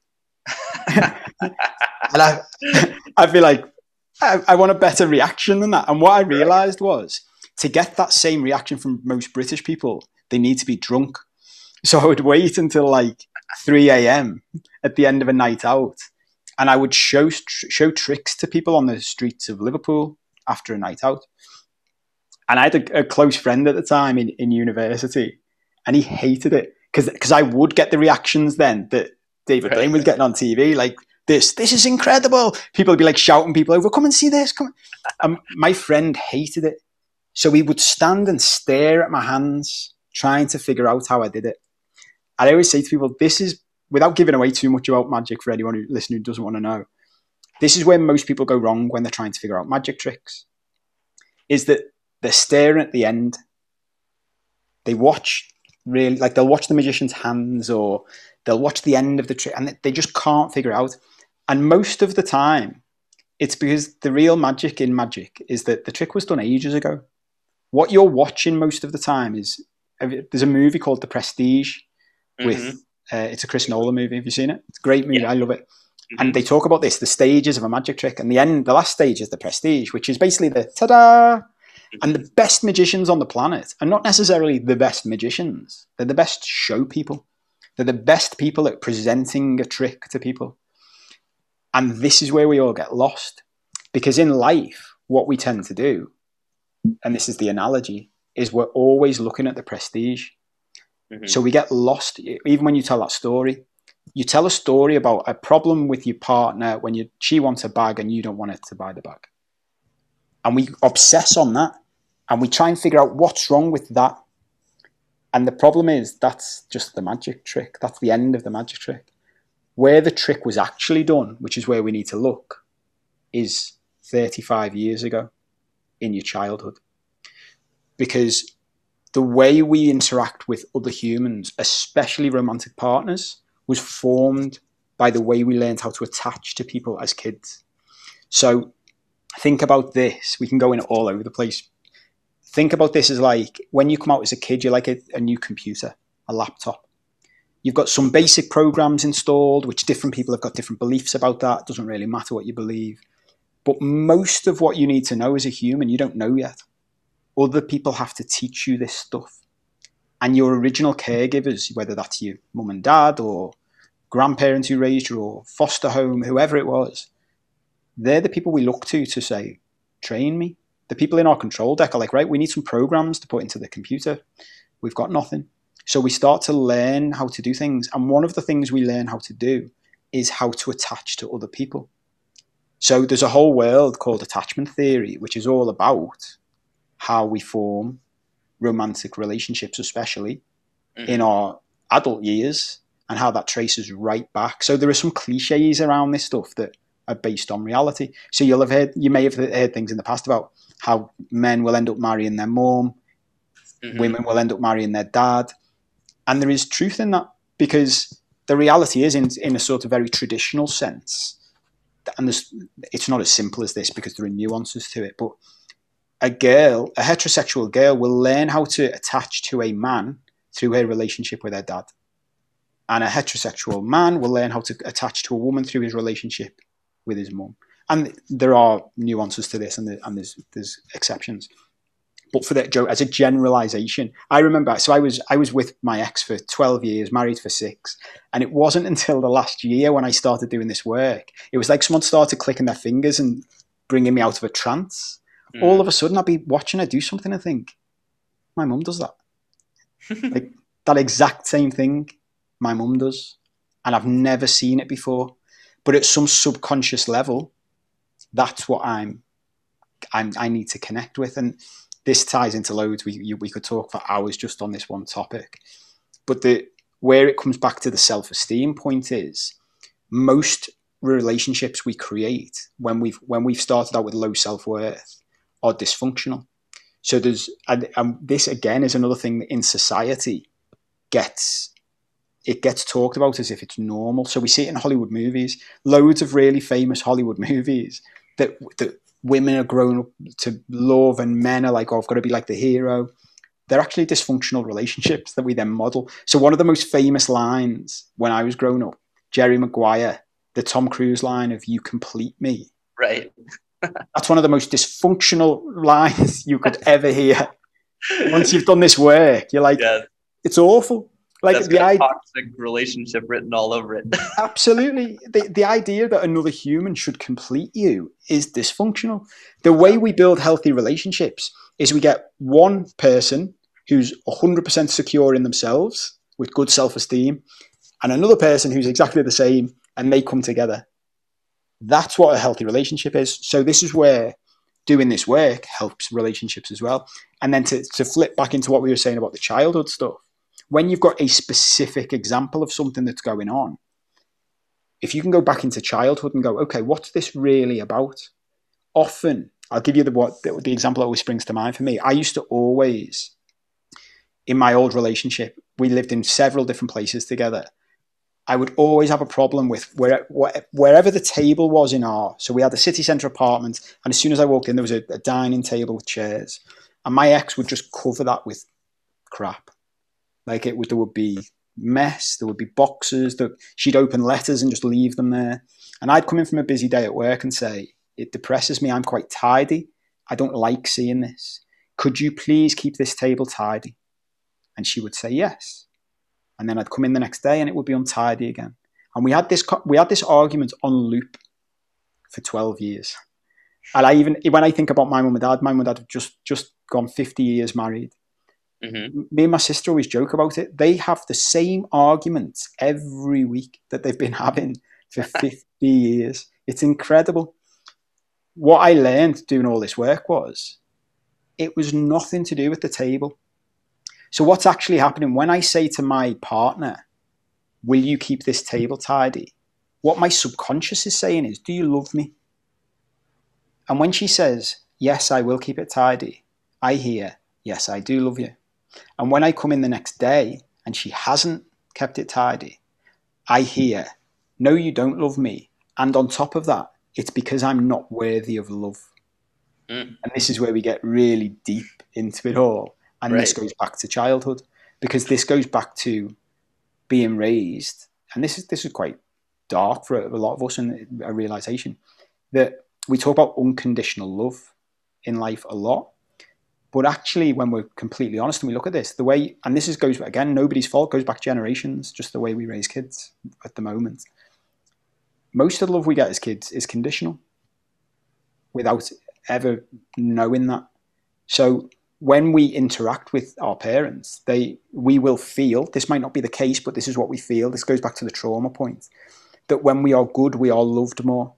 and I'd be like, "I want a better reaction than that." And what I realised was, to get that same reaction from most British people, they need to be drunk. So I would wait until like 3 a.m. at the end of a night out, and I would show tricks to people on the streets of Liverpool after a night out. And I had a close friend at the time in university, and he hated it because I would get the reactions then that David Blaine was getting on TV, like, this is incredible. People would be like shouting people over, come and see this. Come. My friend hated it. So he would stand and stare at my hands, trying to figure out how I did it. I always say to people, this is, without giving away too much about magic for anyone who doesn't want to know, this is where most people go wrong when they're trying to figure out magic tricks, is that they're staring at the end. They watch they'll watch the magician's hands, or they'll watch the end of the trick, and they just can't figure it out. And most of the time, it's because the real magic in magic is that the trick was done ages ago. What you're watching most of the time is, there's a movie called The Prestige with, it's a Chris Nolan movie. Have you seen it? It's a great movie. Yeah. I love it. Mm-hmm. And they talk about the stages of a magic trick. And the last stage is The Prestige, which is basically the ta-da. Mm-hmm. And the best magicians on the planet are not necessarily the best magicians. They're the best show people. They're the best people at presenting a trick to people. And this is where we all get lost. Because in life, what we tend to do, and this is the analogy, is we're always looking at the prestige. Mm-hmm. So we get lost. Even when you tell that story, you tell a story about a problem with your partner when she wants a bag and you don't want her to buy the bag. And we obsess on that. And we try and figure out what's wrong with that. And the problem is that's just the magic trick. That's the end of the magic trick. Where the trick was actually done, which is where we need to look, is 35 years ago in your childhood. Because the way we interact with other humans, especially romantic partners, was formed by the way we learned how to attach to people as kids. So think about this. We can go in all over the place. Think about this as like when you come out as a kid, you're like a new computer, a laptop. You've got some basic programs installed, which different people have got different beliefs about that. It doesn't really matter what you believe. But most of what you need to know as a human, you don't know yet. Other people have to teach you this stuff. And your original caregivers, whether that's your mum and dad or grandparents who raised you or foster home, whoever it was, they're the people we look to say, train me. The people in our control deck are like, right, we need some programs to put into the computer. We've got nothing. So we start to learn how to do things. And one of the things we learn how to do is how to attach to other people. So there's a whole world called attachment theory, which is all about how we form romantic relationships, especially in our adult years, and how that traces right back. So there are some cliches around this stuff that are based on reality. So you may have heard things in the past about how men will end up marrying their mom, women will end up marrying their dad. And there is truth in that, because the reality is, in a sort of very traditional sense, and it's not as simple as this because there are nuances to it, but a heterosexual girl will learn how to attach to a man through her relationship with her dad. And a heterosexual man will learn how to attach to a woman through his relationship with his mum. And there are nuances to this, and there's exceptions. But for that, Joe, as a generalization, I remember. So I was with my ex for 12 years, married for 6, and it wasn't until the last year when I started doing this work. It was like someone started clicking their fingers and bringing me out of a trance. All of a sudden, I'd be watching her do something and think, my mum does that. Like that exact same thing, my mum does, and I've never seen it before. But at some subconscious level, that's what I need to connect with. And this ties into loads. We could talk for hours just on this one topic. But where it comes back to the self-esteem point is, most relationships we create when we've started out with low self-worth are dysfunctional. So this again is another thing that in society gets talked about as if it's normal. So we see it in Hollywood movies, loads of really famous Hollywood movies that women are grown up to love, and men are like, oh, I've got to be like the hero. They're actually dysfunctional relationships that we then model. So one of the most famous lines when I was growing up, Jerry Maguire, the Tom Cruise line of "You complete me." Right. That's one of the most dysfunctional lines you could ever hear. Once you've done this work, you're like, It's awful. Like that's got a toxic relationship written all over it. Absolutely. The idea that another human should complete you is dysfunctional. The way we build healthy relationships is we get one person who's 100% secure in themselves with good self-esteem, and another person who's exactly the same, and they come together. That's what a healthy relationship is. So this is where doing this work helps relationships as well. And then to flip back into what we were saying about the childhood stuff, when you've got a specific example of something that's going on, if you can go back into childhood and go, okay, what's this really about? Often, I'll give you the example that always springs to mind for me. I used to always, in my old relationship, we lived in several different places together. I would always have a problem with wherever the table was so we had a city centre apartment, and as soon as I walked in, there was a dining table with chairs, and my ex would just cover that with crap. Like there would be mess, there would be boxes, she'd open letters and just leave them there. And I'd come in from a busy day at work and say, it depresses me, I'm quite tidy, I don't like seeing this. Could you please keep this table tidy? And she would say yes. And then I'd come in the next day and it would be untidy again. And we had this argument on loop for 12 years. And when I think about my mum and dad have just gone 50 years married. Me and my sister always joke about it. They have the same arguments every week that they've been having for 50 years. It's incredible. What I learned doing all this work was it was nothing to do with the table. So what's actually happening when I say to my partner, will you keep this table tidy? What my subconscious is saying is, do you love me? And when she says, yes, I will keep it tidy, I hear, yes, I do love you. And when I come in the next day and she hasn't kept it tidy, I hear, no, you don't love me. And on top of that, it's because I'm not worthy of love. And this is where we get really deep into it all. And This goes back to childhood, because this goes back to being raised. And this is quite dark for a lot of us, and a realization that we talk about unconditional love in life a lot. But actually, when we're completely honest and we look at this, the way, and goes, again, nobody's fault, goes back generations, just the way we raise kids at the moment. Most of the love we get as kids is conditional without ever knowing that. So when we interact with our parents, we will feel, this might not be the case, but this is what we feel. This goes back to the trauma point, that when we are good, we are loved more.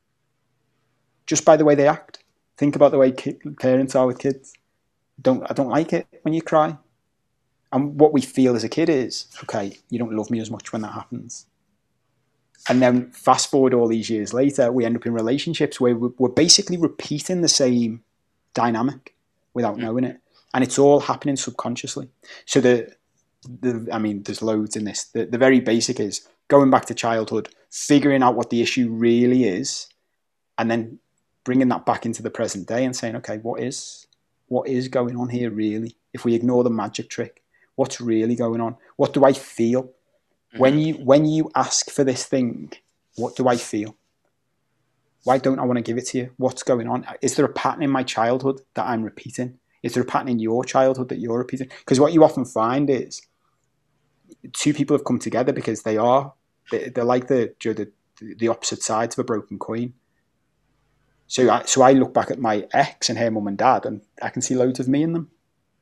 Just by the way they act. Think about the way parents are with kids. I don't like it when you cry. And what we feel as a kid is, okay, you don't love me as much when that happens. And then fast forward all these years later, we end up in relationships where we're basically repeating the same dynamic without knowing it. And it's all happening subconsciously. So there's loads in this. The very basic is going back to childhood, figuring out what the issue really is, and then bringing that back into the present day and saying, okay, what is going on here really? If we ignore the magic trick, what's really going on? What do I feel? When you ask for this thing, what do I feel? Why don't I want to give it to you? What's going on? Is there a pattern in my childhood that I'm repeating? Is there a pattern in your childhood that you're repeating? Because what you often find is two people have come together because they're like the opposite sides of a broken coin. So I look back at my ex and her mum and dad, and I can see loads of me in them.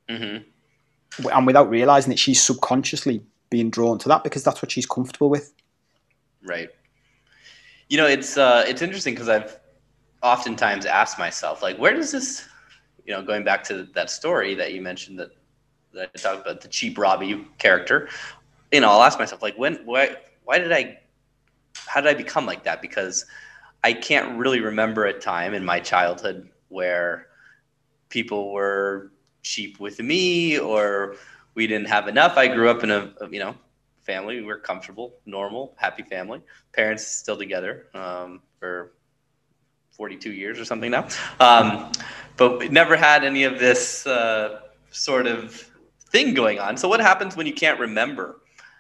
And without realizing it, she's subconsciously being drawn to that because that's what she's comfortable with. Right. You know, it's interesting because I've oftentimes asked myself, like, where does this, going back to that story that you mentioned that I talked about, the cheap Robbie character, I'll ask myself, like, how did I become like that? Because I can't really remember a time in my childhood where people were cheap with me or we didn't have enough. I grew up in a family. We were comfortable, normal, happy family. Parents still together for 42 years or something now. But we never had any of this sort of thing going on. So what happens when you can't remember?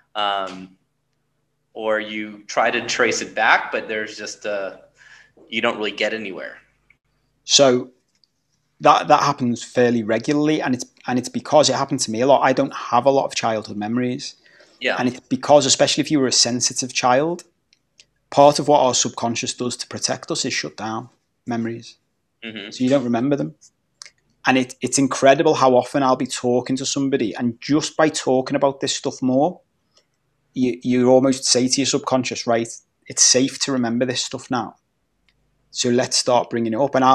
Or you try to trace it back, but there's just you don't really get anywhere. So that happens fairly regularly, and it's because it happened to me a lot. I don't have a lot of childhood memories. Yeah. And it's because, especially if you were a sensitive child, part of what our subconscious does to protect us is shut down memories. So you don't remember them. And it's incredible how often I'll be talking to somebody, and just by talking about this stuff more, you almost say to your subconscious, right, it's safe to remember this stuff now. So let's start bringing it up. And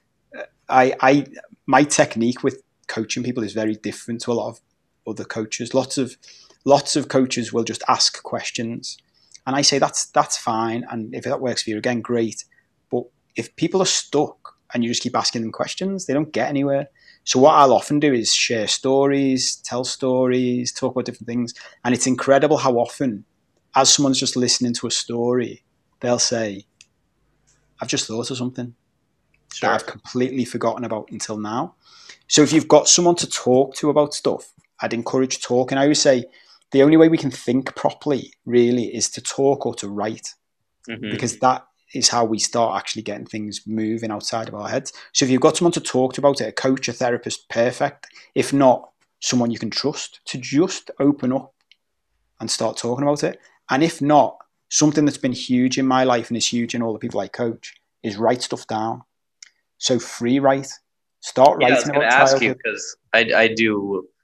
my technique with coaching people is very different to a lot of other coaches. Lots of coaches will just ask questions, and I say that's fine. And if that works for you, again, great. But if people are stuck and you just keep asking them questions, they don't get anywhere. So what I'll often do is share stories, tell stories, talk about different things. And it's incredible how often, as someone's just listening to a story, they'll say, I've just thought of something that I've completely forgotten about until now. So if you've got someone to talk to about stuff, I'd encourage talking. I always say the only way we can think properly really is to talk or to write, because that is how we start actually getting things moving outside of our heads. So if you've got someone to talk to about it, a coach, a therapist, perfect. If not, someone you can trust to just open up and start talking about it. And if not, something that's been huge in my life and is huge in all the people I coach is write stuff down. So free write. Start writing about childhood. I was going to ask you, because I do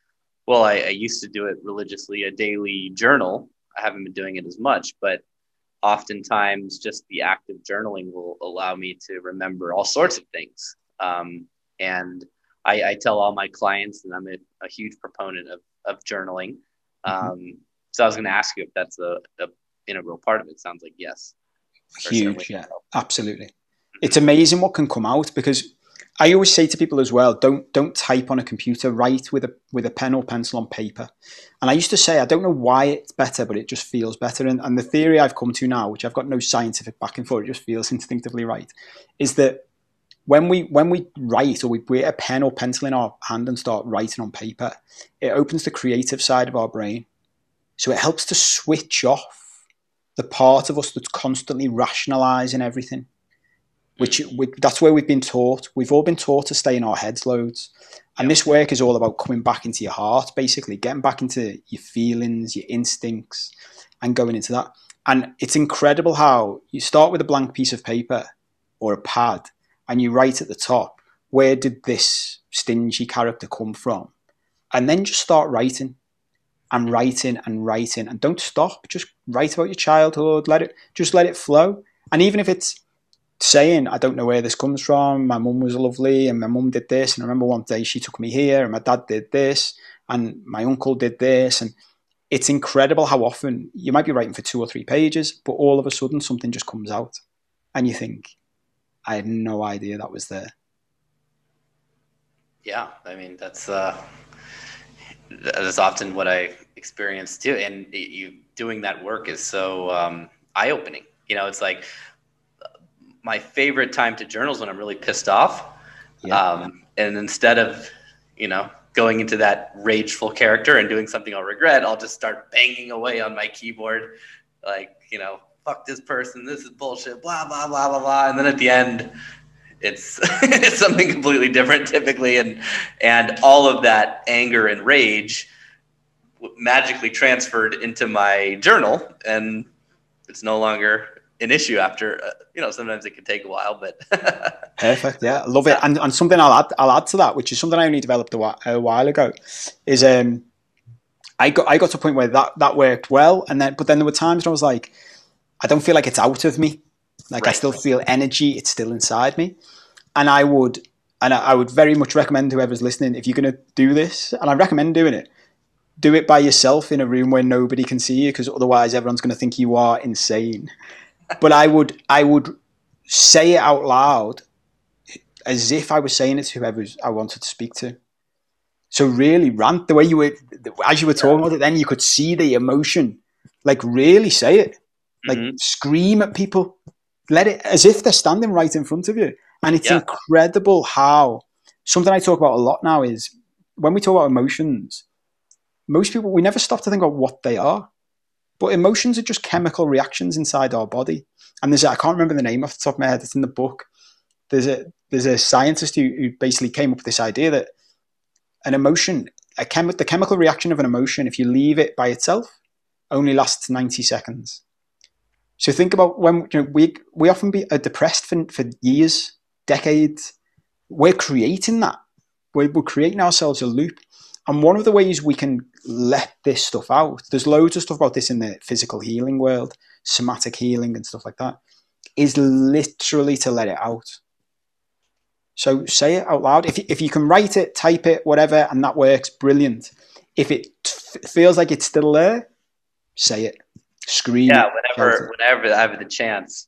Well, I used to do it religiously, a daily journal. I haven't been doing it as much, but oftentimes just the act of journaling will allow me to remember all sorts of things. And I tell all my clients, and I'm a huge proponent of journaling. So I was going to ask you if that's a integral part of it. It sounds like yes. Huge, yeah, absolutely. It's amazing what can come out, because I always say to people as well, don't type on a computer, write with a pen or pencil on paper. And I used to say, I don't know why it's better, but it just feels better. And the theory I've come to now, which I've got no scientific backing for, it just feels instinctively right, is that when we write, or we put a pen or pencil in our hand and start writing on paper, it opens the creative side of our brain. So it helps to switch off the part of us that's constantly rationalizing everything. That's where we've been taught. We've all been taught to stay in our heads loads. And this work is all about coming back into your heart, basically, getting back into your feelings, your instincts, and going into that. And it's incredible how you start with a blank piece of paper or a pad, and you write at the top, where did this stingy character come from? And then just start writing and writing and writing, and don't stop. Just write about your childhood. Let it flow. And even if it's saying, I don't know where this comes from, my mum was lovely and my mum did this, and I remember one day she took me here and my dad did this and my uncle did this. And it's incredible how often you might be writing for 2 or 3 pages, but all of a sudden something just comes out and you think, I had no idea that was there. Yeah, I mean, that's often what I experience too. And you doing that work is so eye-opening. You know, it's like, my favorite time to journal is when I'm really pissed off. Yeah. And instead of, going into that rageful character and doing something I'll regret, I'll just start banging away on my keyboard. Like, fuck this person. This is bullshit, blah, blah, blah, blah, blah. And then at the end, it's, it's something completely different typically. And all of that anger and rage magically transferred into my journal, and it's no longer an issue after, sometimes it can take a while, but perfect. Yeah. I love it. And something I'll add to that, which is something I only developed a while ago, is I got to a point where that worked well. But then there were times when I was like, I don't feel like it's out of me. Like right. I still feel energy. It's still inside me. And I would very much recommend whoever's listening, if you're going to do this, and I recommend doing it, do it by yourself in a room where nobody can see you, because otherwise everyone's going to think you are insane. But I would say it out loud as if I was saying it to whoever I wanted to speak to. So really rant the way you were, as you were talking about it, then you could see the emotion. Like really say it. Like scream at people. Let it, as if they're standing right in front of you. And it's incredible how, something I talk about a lot now is, when we talk about emotions, most people, we never stop to think about what they are. But emotions are just chemical reactions inside our body. And I can't remember the name off the top of my head, it's in the book. There's a scientist who basically came up with this idea that an emotion, the chemical reaction of an emotion, if you leave it by itself, only lasts 90 seconds. So think about when we often are depressed for years, decades. We're creating that. We're creating ourselves a loop. And one of the ways we can let this stuff out, there's loads of stuff about this in the physical healing world, somatic healing and stuff like that, is literally to let it out. So say it out loud. If you can write it, type it, whatever, and that works, brilliant. If it feels like it's still there, say it. Scream. Yeah, whenever I have the chance.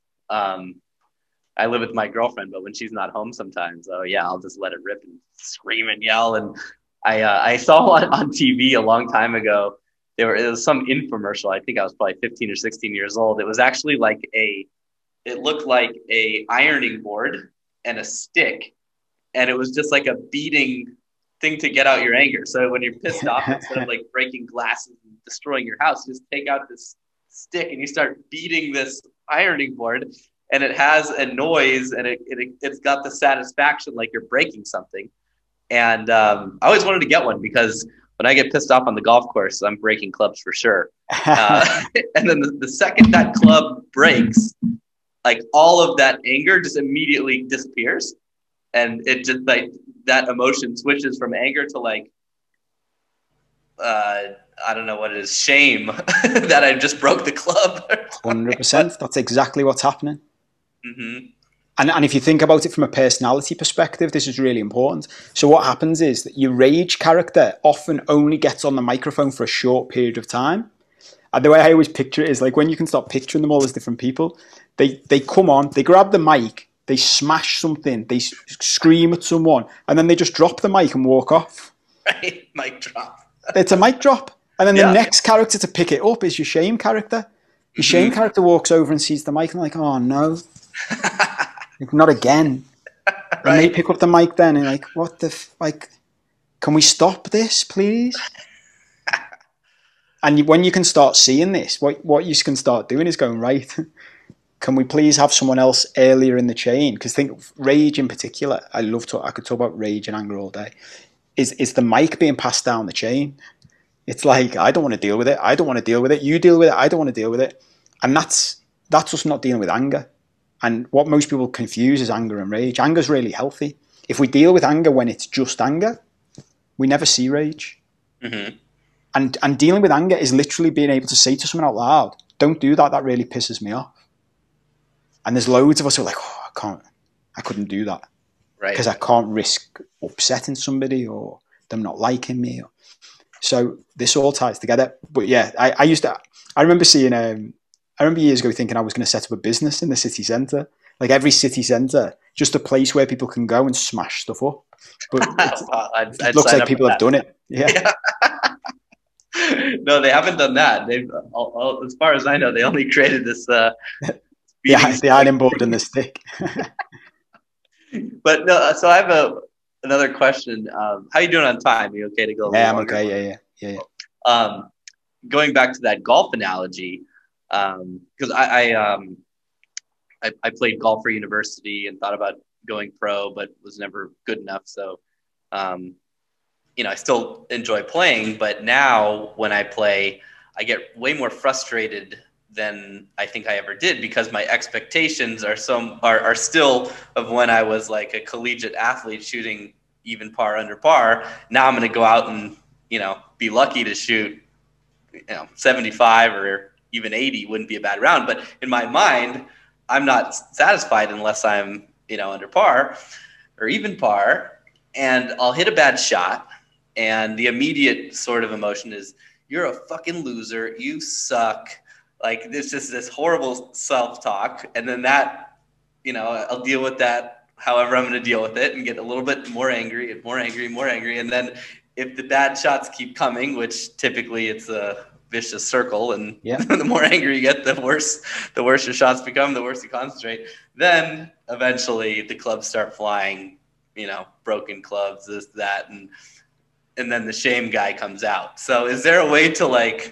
I live with my girlfriend, but when she's not home sometimes, I'll just let it rip and scream and yell. And I saw on TV a long time ago. It was some infomercial. I think I was probably 15 or 16 years old. It was actually it looked like a ironing board and a stick, and it was just like a beating thing to get out your anger. So when you're pissed off, instead of like breaking glasses and destroying your house, just take out this stick and you start beating this ironing board, and it has a noise, and it's got the satisfaction like you're breaking something. And I always wanted to get one, because when I get pissed off on the golf course, I'm breaking clubs for sure. And then the second that club breaks, like all of that anger just immediately disappears. And it just like that emotion switches from anger to like I don't know what it is, shame that I just broke the club. 100%. That's exactly what's happening. Mm-hmm. And if you think about it from a personality perspective, this is really important. So what happens is that your rage character often only gets on the microphone for a short period of time. And the way I always picture it is like when you can start picturing them all as different people, they come on, they grab the mic, they smash something, they scream at someone, and then they just drop the mic and walk off. Right, mic drop. It's a mic drop. And then Yeah. the next character to pick it up is your shame character. Your shame character walks over and sees the mic and like, oh no, not again. And they pick up the mic then and like, what the like? Can we stop this, please? And when you can start seeing this, what you can start doing is going, right, can we please have someone else earlier in the chain? Because think rage in particular, I could talk about rage and anger all day. Is the mic being passed down the chain? It's like, I don't want to deal with it. I don't want to deal with it. You deal with it. I don't want to deal with it. And that's us not dealing with anger. And what most people confuse is anger and rage. Anger's really healthy. If we deal with anger when it's just anger, we never see rage. Mm-hmm. And dealing with anger is literally being able to say to someone out loud, don't do that. That really pisses me off. And there's loads of us who are like, oh, I couldn't do that. Right. Because I can't risk upsetting somebody or them not liking me. So this all ties together. But yeah, I remember seeing, I remember years ago thinking I was going to set up a business in the city centre. Like every city centre, just a place where people can go and smash stuff up. But it looks like people have done it. Yeah. No, they haven't done that. They've, as far as I know, they only created this. The ironing board and the stick. But no, so I have another question. How you doing on time? Are you okay to go? Yeah, I'm okay. Yeah. Going back to that golf analogy, because I played golf for university and thought about going pro, but was never good enough. So, I still enjoy playing, but now when I play, I get way more frustrated than I think I ever did because my expectations are still of when I was like a collegiate athlete shooting even par under par. Now I'm going to go out and, be lucky to shoot, 75 or even 80 wouldn't be a bad round. But in my mind, I'm not satisfied unless I'm, under par or even par, and I'll hit a bad shot. And the immediate sort of emotion is, you're a fucking loser. You suck. Like, this is this horrible self-talk. And then that, I'll deal with that however I'm going to deal with it and get a little bit more angry. And then if the bad shots keep coming, which typically it's a vicious circle, and the more angry you get, the worse your shots become, the worse you concentrate. Then eventually the clubs start flying, broken clubs, this, that, and then the shame guy comes out. So is there a way to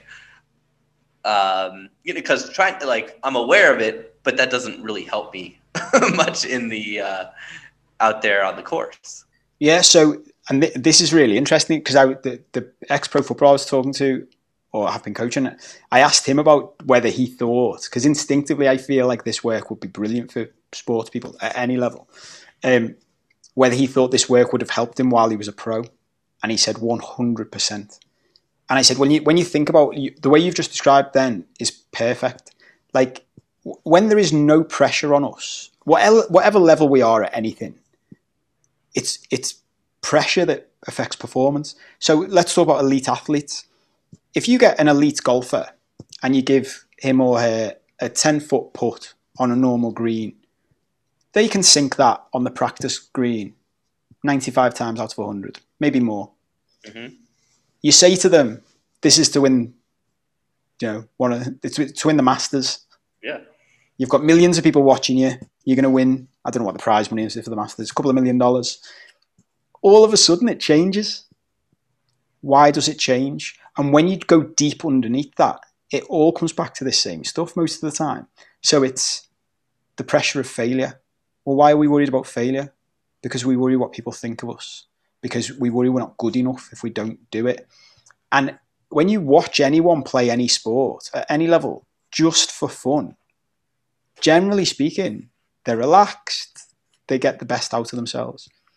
because trying to I'm aware of it, but that doesn't really help me much in the out there on the course. Yeah. So, and this is really interesting because the ex-pro footballer I was talking to, or have been coaching, I asked him about whether he thought, because instinctively I feel like this work would be brilliant for sports people at any level, whether he thought this work would have helped him while he was a pro. And he said 100%. And I said, when you think about the way you've just described then is perfect. Like when there is no pressure on us, whatever level we are at anything, it's pressure that affects performance. So let's talk about elite athletes. If you get an elite golfer and you give him or her a 10-foot putt on a normal green, they can sink that on the practice green 95 times out of 100, maybe more. Mm-hmm. You say to them, this is to win, to win the Masters. Yeah. You've got millions of people watching you. You're going to win, I don't know what the prize money is for the Masters, a couple of $1 million. All of a sudden it changes. Why does it change? And when you go deep underneath that, it all comes back to this same stuff most of the time. So it's the pressure of failure. Well, why are we worried about failure? Because we worry what people think of us. Because we worry we're not good enough if we don't do it. And when you watch anyone play any sport at any level, just for fun, generally speaking, they're relaxed. They get the best out of themselves.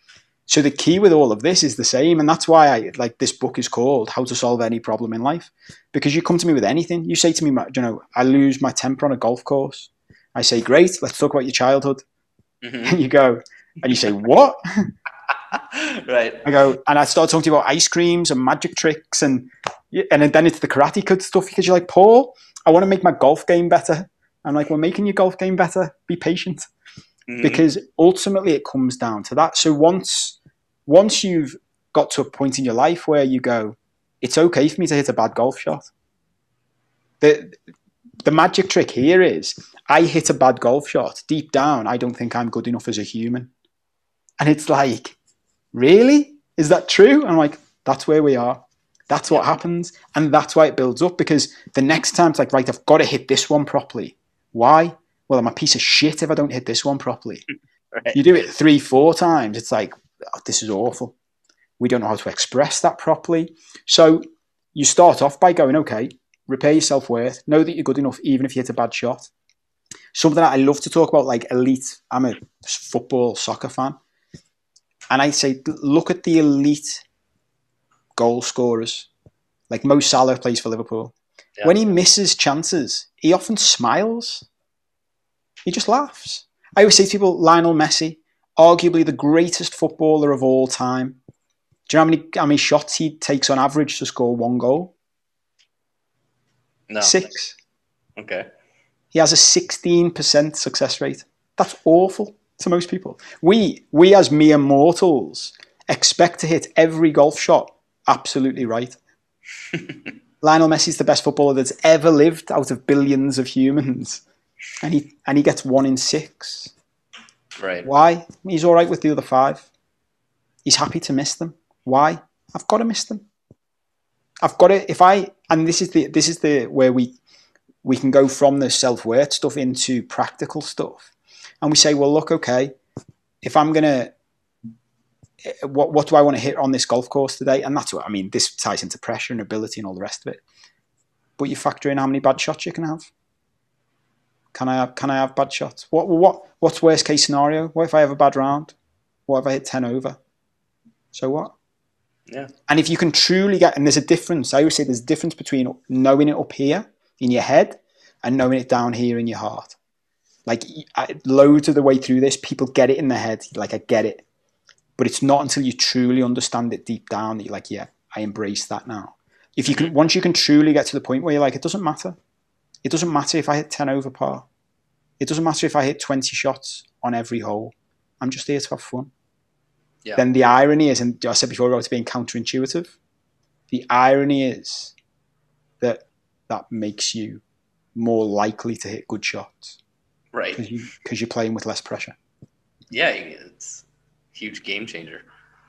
So the key with all of this is the same, and that's why I like this book is called How to Solve Any Problem in Life. Because you come to me with anything, you say to me, I lose my temper on a golf course. I say, great, let's talk about your childhood. And you go, and you say, what? Right. I go, and I start talking to you about ice creams and magic tricks, and then it's the Karate Kid stuff, because you're like, Paul, I want to make my golf game better. I'm like, we're making your golf game better. Be patient. Because ultimately it comes down to that. So once you've got to a point in your life where you go, it's okay for me to hit a bad golf shot. The magic trick here is I hit a bad golf shot. Deep down, I don't think I'm good enough as a human. And it's like, really? Is that true? And I'm like, that's where we are. That's what happens. And that's why it builds up, because the next time it's like, right, I've got to hit this one properly. Why? Well, I'm a piece of shit if I don't hit this one properly. Right. You do it 3-4 times, it's like, oh, this is awful. We don't know how to express that properly. So you start off by going, okay, repair your self-worth. Know that you're good enough even if you hit a bad shot. Something that I love to talk about, like elite. I'm a football, soccer fan. And I say, look at the elite goal scorers. Like Mo Salah plays for Liverpool. Yeah. When he misses chances, he often smiles. He just laughs. I always say to people, Lionel Messi, arguably the greatest footballer of all time. Do you know how many shots he takes on average to score one goal? No. 6. Okay. He has a 16% success rate. That's awful to most people. We as mere mortals expect to hit every golf shot absolutely right. Lionel Messi is the best footballer that's ever lived out of billions of humans. And he gets 1 in 6. Right. Why? He's all right with the other 5. He's happy to miss them. Why? I've got to miss them. I've got to. And this is the where we can go from the self-worth stuff into practical stuff, and we say, well, look, okay, if I'm gonna, what do I want to hit on this golf course today? And that's what I mean. This ties into pressure and ability and all the rest of it. But you factor in how many bad shots you can have. Can I have bad shots? What's worst case scenario? What if I have a bad round? What if I hit 10 over? So what? Yeah. And if you can truly get, and there's a difference, I always say there's a difference between knowing it up here in your head and knowing it down here in your heart. Like loads of the way through this, people get it in their head. Like, I get it. But it's not until you truly understand it deep down that you're like, yeah, I embrace that now. If you can, once you can truly get to the point where you're like, it doesn't matter. It doesn't matter if I hit 10 over par. It doesn't matter if I hit 20 shots on every hole. I'm just here to have fun. Yeah. Then the irony is, and I said before about it being counterintuitive, the irony is that makes you more likely to hit good shots. Right. Because you're playing with less pressure. Yeah, it's a huge game changer.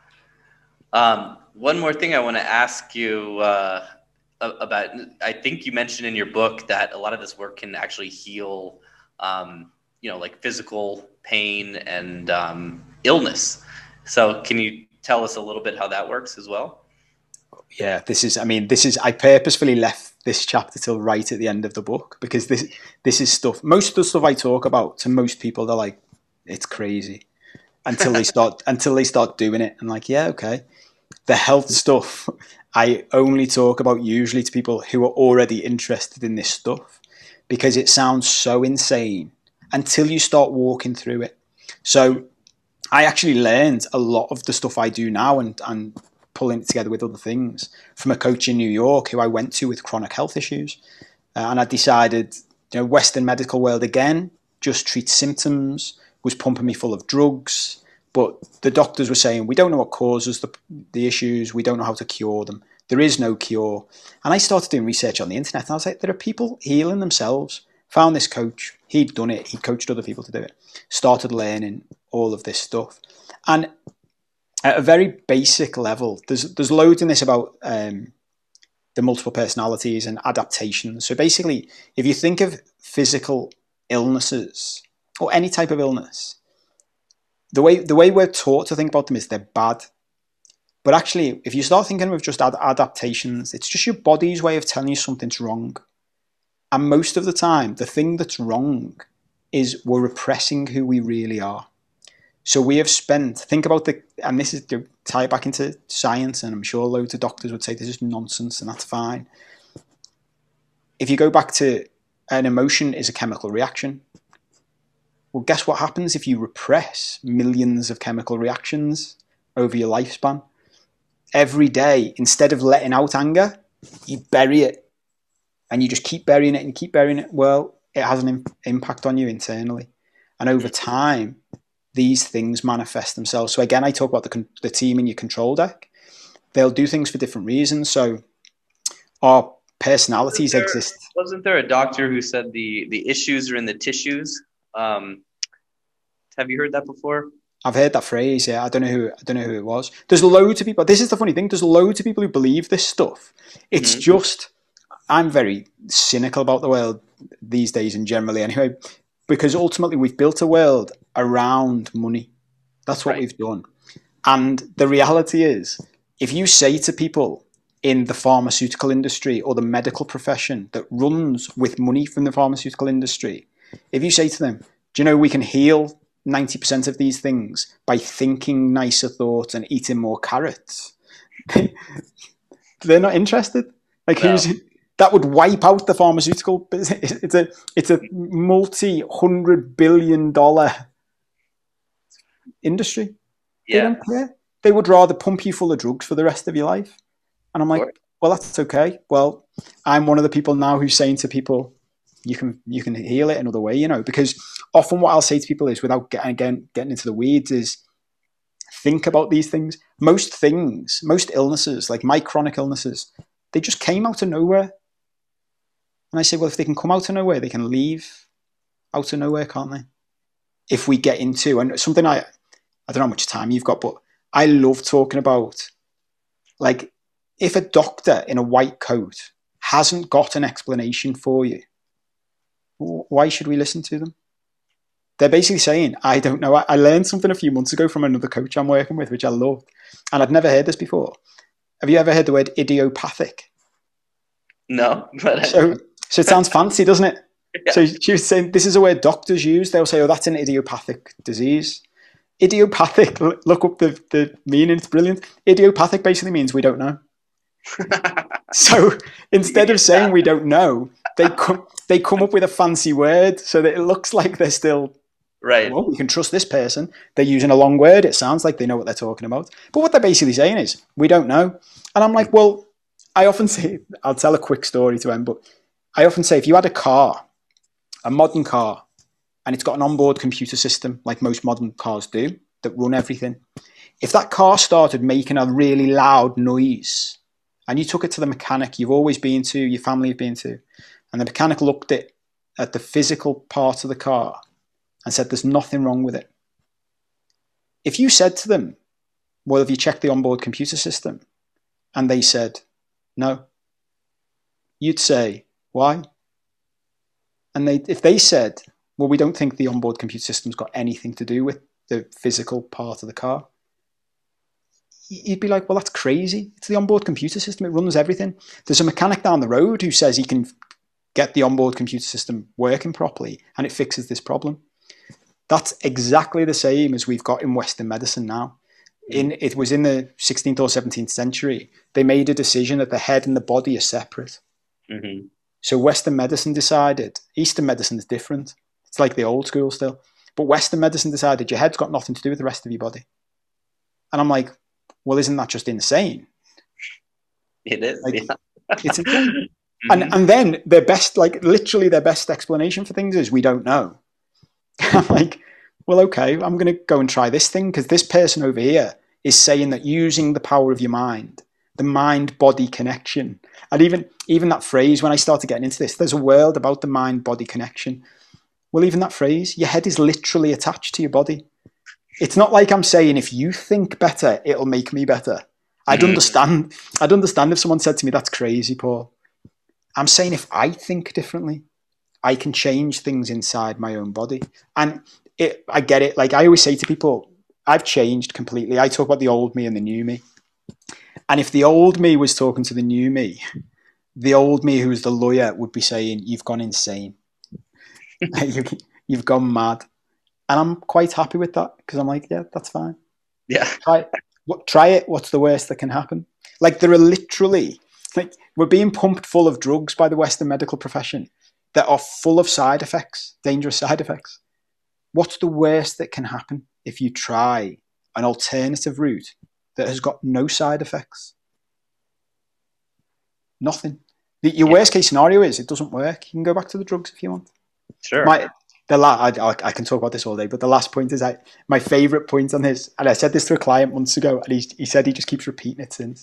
One more thing I want to ask you about, I think you mentioned in your book that a lot of this work can actually heal, like physical pain and illness. So can you tell us a little bit how that works as well? Yeah, I purposefully left this chapter till right at the end of the book, because this is stuff, most of the stuff I talk about, to most people, they're like, it's crazy until they start doing it. I'm like, yeah, okay. The health stuff, I only talk about usually to people who are already interested in this stuff, because it sounds so insane until you start walking through it. So I actually learned a lot of the stuff I do now and pulling it together with other things from a coach in New York who I went to with chronic health issues. And I decided, Western medical world again, just treats symptoms, was pumping me full of drugs. But the doctors were saying, we don't know what causes the issues. We don't know how to cure them. There is no cure. And I started doing research on the internet, and I was like, there are people healing themselves. Found this coach. He'd done it. He coached other people to do it. Started learning all of this stuff. And at a very basic level, there's loads in this about the multiple personalities and adaptations. So basically, if you think of physical illnesses or any type of illness, the way we're taught to think about them is they're bad. But actually, if you start thinking of just adaptations, it's just your body's way of telling you something's wrong. And most of the time, the thing that's wrong is we're repressing who we really are. So we have spent, think about and this is to tie it back into science, and I'm sure loads of doctors would say this is nonsense, and that's fine. If you go back to an emotion is a chemical reaction, well, guess what happens if you repress millions of chemical reactions over your lifespan? Every day, instead of letting out anger, you bury it. And you just keep burying it and keep burying it. Well, it has an impact on you internally. And over time, these things manifest themselves. So again, I talk about the team in your control deck. They'll do things for different reasons. So our personalities exist. Wasn't there a doctor who said the issues are in the tissues? Have you heard that before? I've heard that phrase. Yeah, I don't know who it was. There's loads of people. This is the funny thing. There's loads of people who believe this stuff. It's just, I'm very cynical about the world these days, and generally anyway, because ultimately we've built a world around money. That's what we've done. And the reality is, if you say to people in the pharmaceutical industry or the medical profession that runs with money from the pharmaceutical industry, if you say to them, do you know we can heal 90% of these things by thinking nicer thoughts and eating more carrots, they're not interested. Like, that would wipe out the pharmaceutical business. It's a multi-$100 billion industry. Yeah. They don't care. They would rather pump you full of drugs for the rest of your life. And I'm like, well, that's okay. Well, I'm one of the people now who's saying to people, you can heal it another way, because often what I'll say to people is, without getting into the weeds, is think about these things. Most illnesses, like my chronic illnesses, they just came out of nowhere. And I say, well, if they can come out of nowhere, they can leave out of nowhere, can't they? If we get into, and something I don't know how much time you've got, but I love talking about, like, if a doctor in a white coat hasn't got an explanation for you, why should we listen to them? They're basically saying, I don't know. I learned something a few months ago from another coach I'm working with, which I loved. And I'd never heard this before. Have you ever heard the word idiopathic? No. But So it sounds fancy, doesn't it? Yeah. So she was saying, this is a word doctors use. They'll say, oh, that's an idiopathic disease. Idiopathic, look up the meaning. It's brilliant. Idiopathic basically means we don't know. So instead of saying we don't know, they come up with a fancy word so that it looks like they're still right. Well, we can trust this person. They're using a long word. It sounds like they know what they're talking about. But what they're basically saying is, we don't know. And I'm like, well, I often say, I'll tell a quick story to end, but I often say, if you had a car, a modern car, and it's got an onboard computer system like most modern cars do that run everything, if that car started making a really loud noise and you took it to the mechanic you've always been to, your family have been to, and the mechanic looked at the physical part of the car and said there's nothing wrong with it. If you said to them, well, have you checked the onboard computer system? And they said, no. You'd say, why? And if they said, well, we don't think the onboard computer system's got anything to do with the physical part of the car, you'd be like, well, that's crazy. It's the onboard computer system. It runs everything. There's a mechanic down the road who says he can get the onboard computer system working properly and it fixes this problem. That's exactly the same as we've got in Western medicine now. It was in the 16th or 17th century. They made a decision that the head and the body are separate. Mm-hmm. So Western medicine decided, Eastern medicine is different. It's like the old school still. But Western medicine decided your head's got nothing to do with the rest of your body. And I'm like, well, isn't that just insane? It is. Like, yeah. It's insane. And then their best explanation for things is we don't know. I'm like, well, okay, I'm going to go and try this thing because this person over here is saying that using the power of your mind, the mind-body connection, and even that phrase, when I started getting into this, there's a world about the mind-body connection. Well, even that phrase, your head is literally attached to your body. It's not like I'm saying if you think better, it'll make me better. I'd understand if someone said to me, that's crazy, Paul. I'm saying if I think differently, I can change things inside my own body. And I get it. Like I always say to people, I've changed completely. I talk about the old me and the new me. And if the old me was talking to the new me, the old me who was the lawyer would be saying, you've gone insane. You've gone mad. And I'm quite happy with that because I'm like, yeah, that's fine. Yeah. Try it. What's the worst that can happen? Like, there are literally, like, we're being pumped full of drugs by the Western medical profession that are full of side effects, dangerous side effects. What's the worst that can happen if you try an alternative route that has got no side effects? Nothing. Your worst case scenario is it doesn't work. You can go back to the drugs if you want. Sure. I can talk about this all day, but the last point is my favorite point on this, and I said this to a client months ago, and he said he just keeps repeating it since.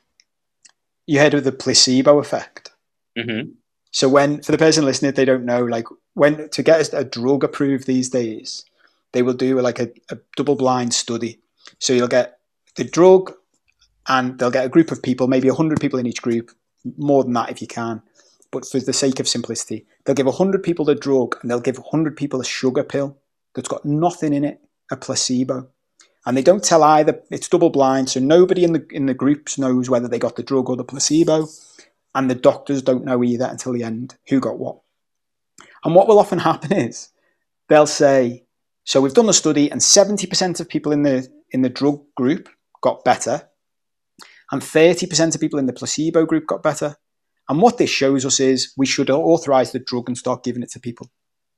You heard of the placebo effect. Mm-hmm. So for the person listening, if they don't know, like when to get a drug approved these days, they will do like a double-blind study. So you'll get the drug, and they'll get a group of people, maybe 100 people in each group, more than that if you can. But for the sake of simplicity, they'll give 100 people the drug and they'll give 100 people a sugar pill that's got nothing in it, a placebo. And they don't tell either. It's double blind, so nobody in the groups knows whether they got the drug or the placebo. And the doctors don't know either until the end who got what. And what will often happen is they'll say, so we've done the study and 70% of people in the drug group got better and 30% of people in the placebo group got better. And what this shows us is we should authorize the drug and start giving it to people.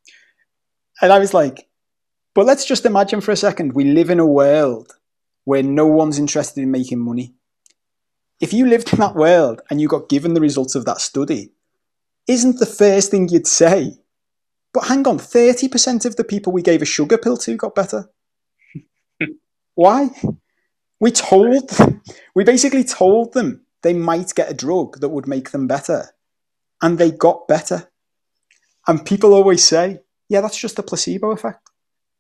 And I was like, but let's just imagine for a second, we live in a world where no one's interested in making money. If you lived in that world and you got given the results of that study, isn't the first thing you'd say, but hang on, 30% of the people we gave a sugar pill to got better? Why? We basically told them they might get a drug that would make them better. And they got better. And people always say, yeah, that's just a placebo effect.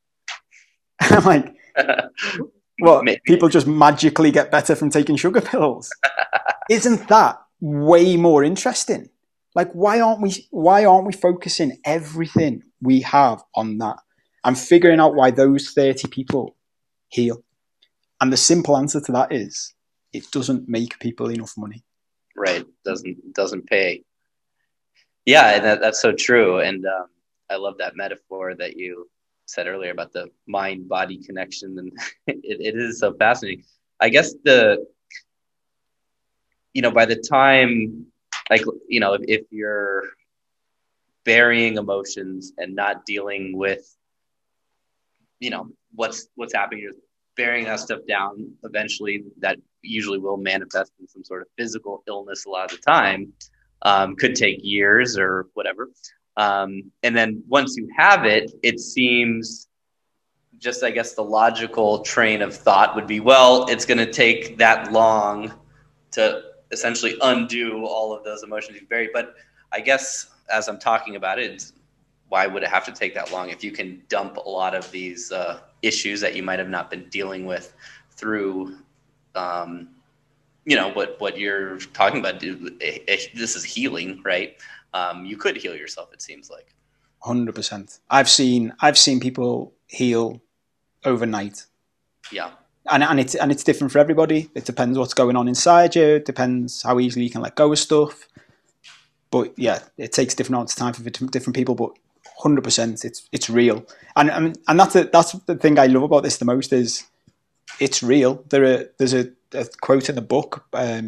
And I'm like, well, people just magically get better from taking sugar pills. Isn't that way more interesting? Like, why aren't we focusing everything we have on that and figuring out why those 30 people heal? And the simple answer to that is it doesn't make people enough money. Right. Doesn't pay. Yeah, and that's so true. And I love that metaphor that you said earlier about the mind-body connection. And it is so fascinating. I guess by the time, like, if you're burying emotions and not dealing with, what's happening, you're burying that stuff down, eventually that usually will manifest in some sort of physical illness a lot of the time. Could take years or whatever. And then once you have it, it seems just, I guess, the logical train of thought would be, well, it's going to take that long to essentially undo all of those emotions you've buried. But I guess as I'm talking about it, why would it have to take that long if you can dump a lot of these issues that you might have not been dealing with through, what you're talking about? This is healing, right? You could heal yourself, it seems like. 100%. I've seen people heal overnight. Yeah. And it's different for everybody. It depends what's going on inside you. It depends how easily you can let go of stuff. But yeah, it takes different amounts of time for different people. But 100%, it's real. And that's the thing I love about this the most is it's real. There's a quote in the book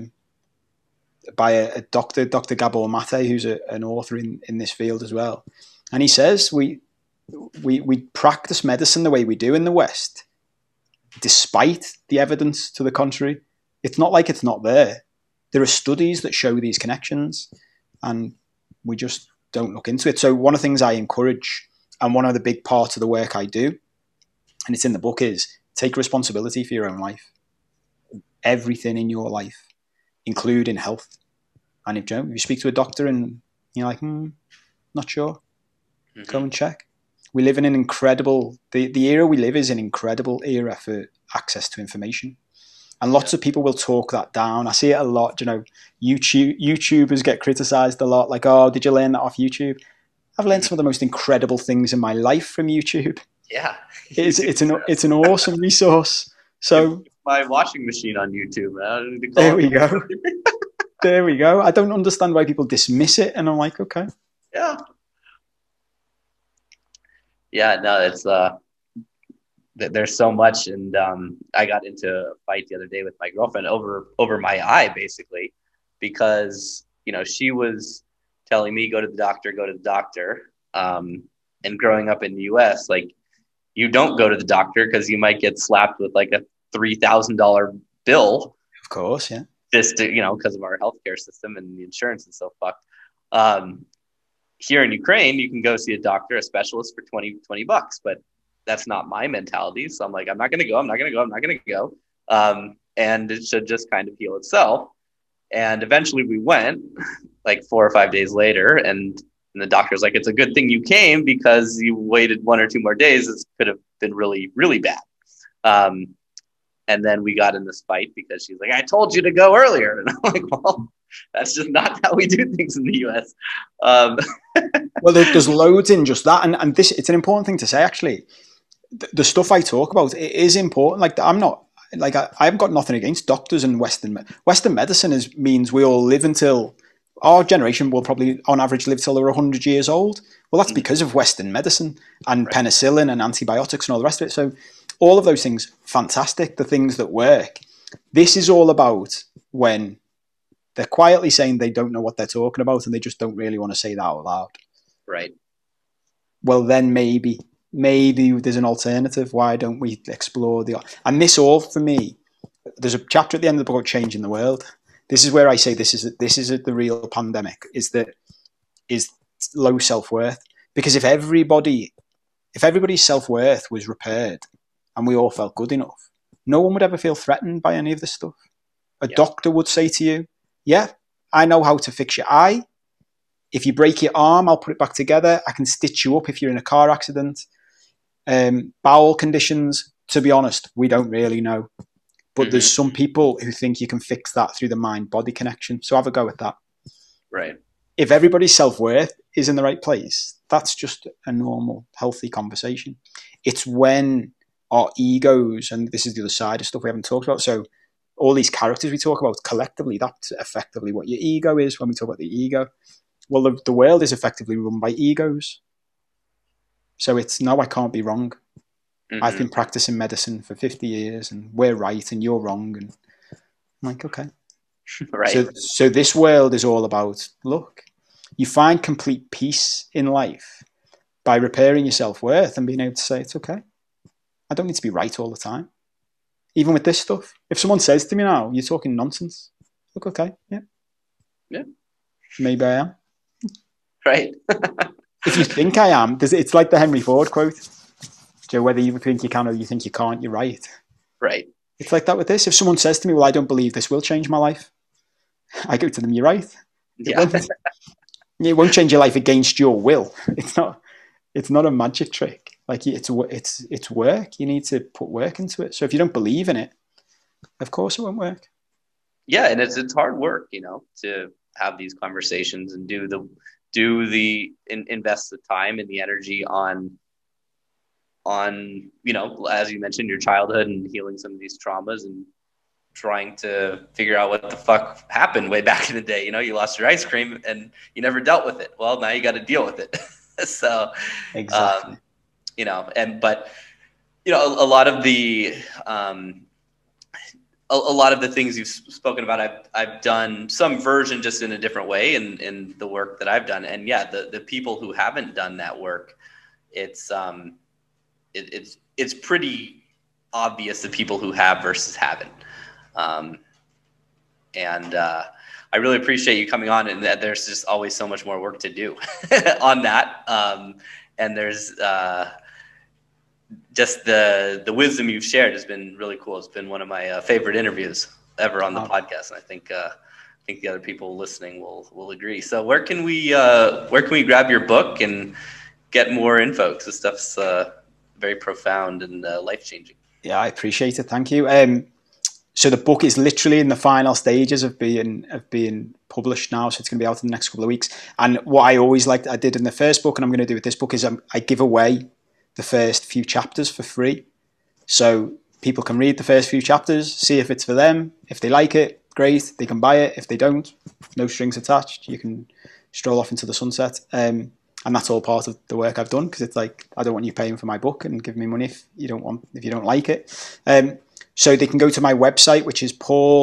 by a doctor, Dr. Gabor Mate, who's an author in this field as well. And he says we practice medicine the way we do in the West, despite the evidence to the contrary. It's not like it's not there. There are studies that show these connections, and we just don't look into it. So one of the things I encourage, and one of the big parts of the work I do, and it's in the book, is take responsibility for your own life. Everything in your life, including health. And if you speak to a doctor and you're like, not sure, go and check. We live in an incredible, the era we live is an incredible era for access to information. And lots of people will talk that down. I see it a lot. YouTubers get criticized a lot. Like, oh, did you learn that off YouTube? I've learned some of the most incredible things in my life from YouTube. Yeah. It's an awesome resource. So my washing machine on YouTube. There we go. There we go. I don't understand why people dismiss it. And I'm like, okay. Yeah. Yeah, no, it's there's so much. And I got into a fight the other day with my girlfriend over my eye, basically, because, she was telling me, go to the doctor. And growing up in the US, like, you don't go to the doctor because you might get slapped with like a $3,000 bill. Of course, yeah. Just to, because of our healthcare system and the insurance is so fucked. Here in Ukraine, you can go see a doctor, a specialist for $20, but that's not my mentality. So I'm like, I'm not going to go. And it should just kind of heal itself. And eventually we went like 4 or 5 days later, and the doctor's like, it's a good thing you came because you waited 1 or 2 more days. This could have been really, really bad. And then we got in this fight because she's like, I told you to go earlier. And I'm like, well, that's just not how we do things in the US. Well, there's loads in just that. And this, it's an important thing to say, actually. The stuff I talk about, it is important. Like, I've got nothing against doctors and Western medicine means we all live until, our generation will probably on average live till they're 100 years old. Well, that's because of Western medicine and penicillin and antibiotics and all the rest of it. So all of those things, fantastic, the things that work. This is all about when they're quietly saying they don't know what they're talking about and they just don't really want to say that out loud. Right. Well, then maybe there's an alternative. Why don't we explore and this all, for me, there's a chapter at the end of the book about changing the world. This is where I say this is the real pandemic, is low self-worth. Because if everybody's self-worth was repaired and we all felt good enough, no one would ever feel threatened by any of this stuff. A doctor would say to you, yeah, I know how to fix your eye. If you break your arm, I'll put it back together. I can stitch you up if you're in a car accident. Bowel conditions, to be honest, we don't really know. But there's some people who think you can fix that through the mind-body connection. So have a go at that. Right. If everybody's self-worth is in the right place, that's just a normal, healthy conversation. It's when our egos, and this is the other side of stuff we haven't talked about, so all these characters we talk about collectively, that's effectively what your ego is when we talk about the ego. Well, the world is effectively run by egos. So it's, no, I can't be wrong. I've been practicing medicine for 50 years and we're right and you're wrong. And I'm like, okay. Right. So this world is all about, look, you find complete peace in life by repairing your self-worth and being able to say, it's okay. I don't need to be right all the time. Even with this stuff. If someone says to me now, you're talking nonsense, look, okay, yeah. Yeah. Maybe I am. Right. If you think I am, it's like the Henry Ford quote. Joe, whether you think you can or you think you can't, you're right. Right. It's like that with this. If someone says to me, well, I don't believe this will change my life, I go to them, you're right. It won't change your life against your will. It's not a magic trick. Like, it's work. You need to put work into it. So if you don't believe in it, of course it won't work. Yeah, and it's hard work, to have these conversations and invest the time and the energy on, as you mentioned, your childhood and healing some of these traumas and trying to figure out what the fuck happened way back in the day. You lost your ice cream and you never dealt with it. Well, now you got to deal with it. So, exactly. A lot of the, a lot of the things you've spoken about, I've done some version just in a different way in the work that I've done. And yeah, the people who haven't done that work, it's pretty obvious the people who have versus haven't. I really appreciate you coming on, and that there's just always so much more work to do on that. And there's just the wisdom you've shared has been really cool. It's been one of my favorite interviews ever on the podcast. And I think the other people listening will agree. So where can we grab your book and get more info? Because this stuff's very profound and life-changing. Yeah, I appreciate it. Thank you. So the book is literally in the final stages of being published now. So it's going to be out in the next couple of weeks. And what I always liked, I did in the first book, and I'm going to do with this book, is I give away the first few chapters for free. So people can read the first few chapters, see if it's for them. If they like it, great. They can buy it. If they don't, no strings attached. You can stroll off into the sunset. And And that's all part of the work I've done, because it's like, I don't want you paying for my book and giving me money if you don't like it. So they can go to my website, which is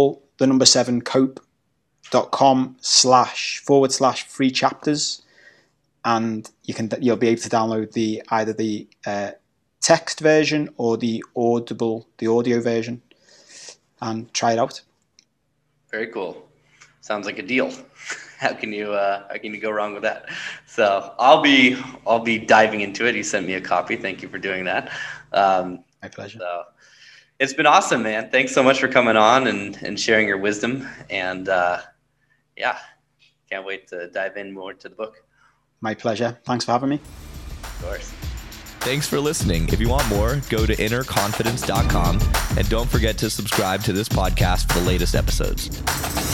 paul7cope.com//free chapters. And you'll be able to download either the text version or the audio version, and try it out. Very cool. Sounds like a deal. How can you go wrong with that? So I'll be diving into it. You sent me a copy. Thank you for doing that. My pleasure. So it's been awesome, man. Thanks so much for coming on and sharing your wisdom. And yeah, can't wait to dive in more to the book. My pleasure. Thanks for having me. Of course. Thanks for listening. If you want more, go to innerconfidence.com and don't forget to subscribe to this podcast for the latest episodes.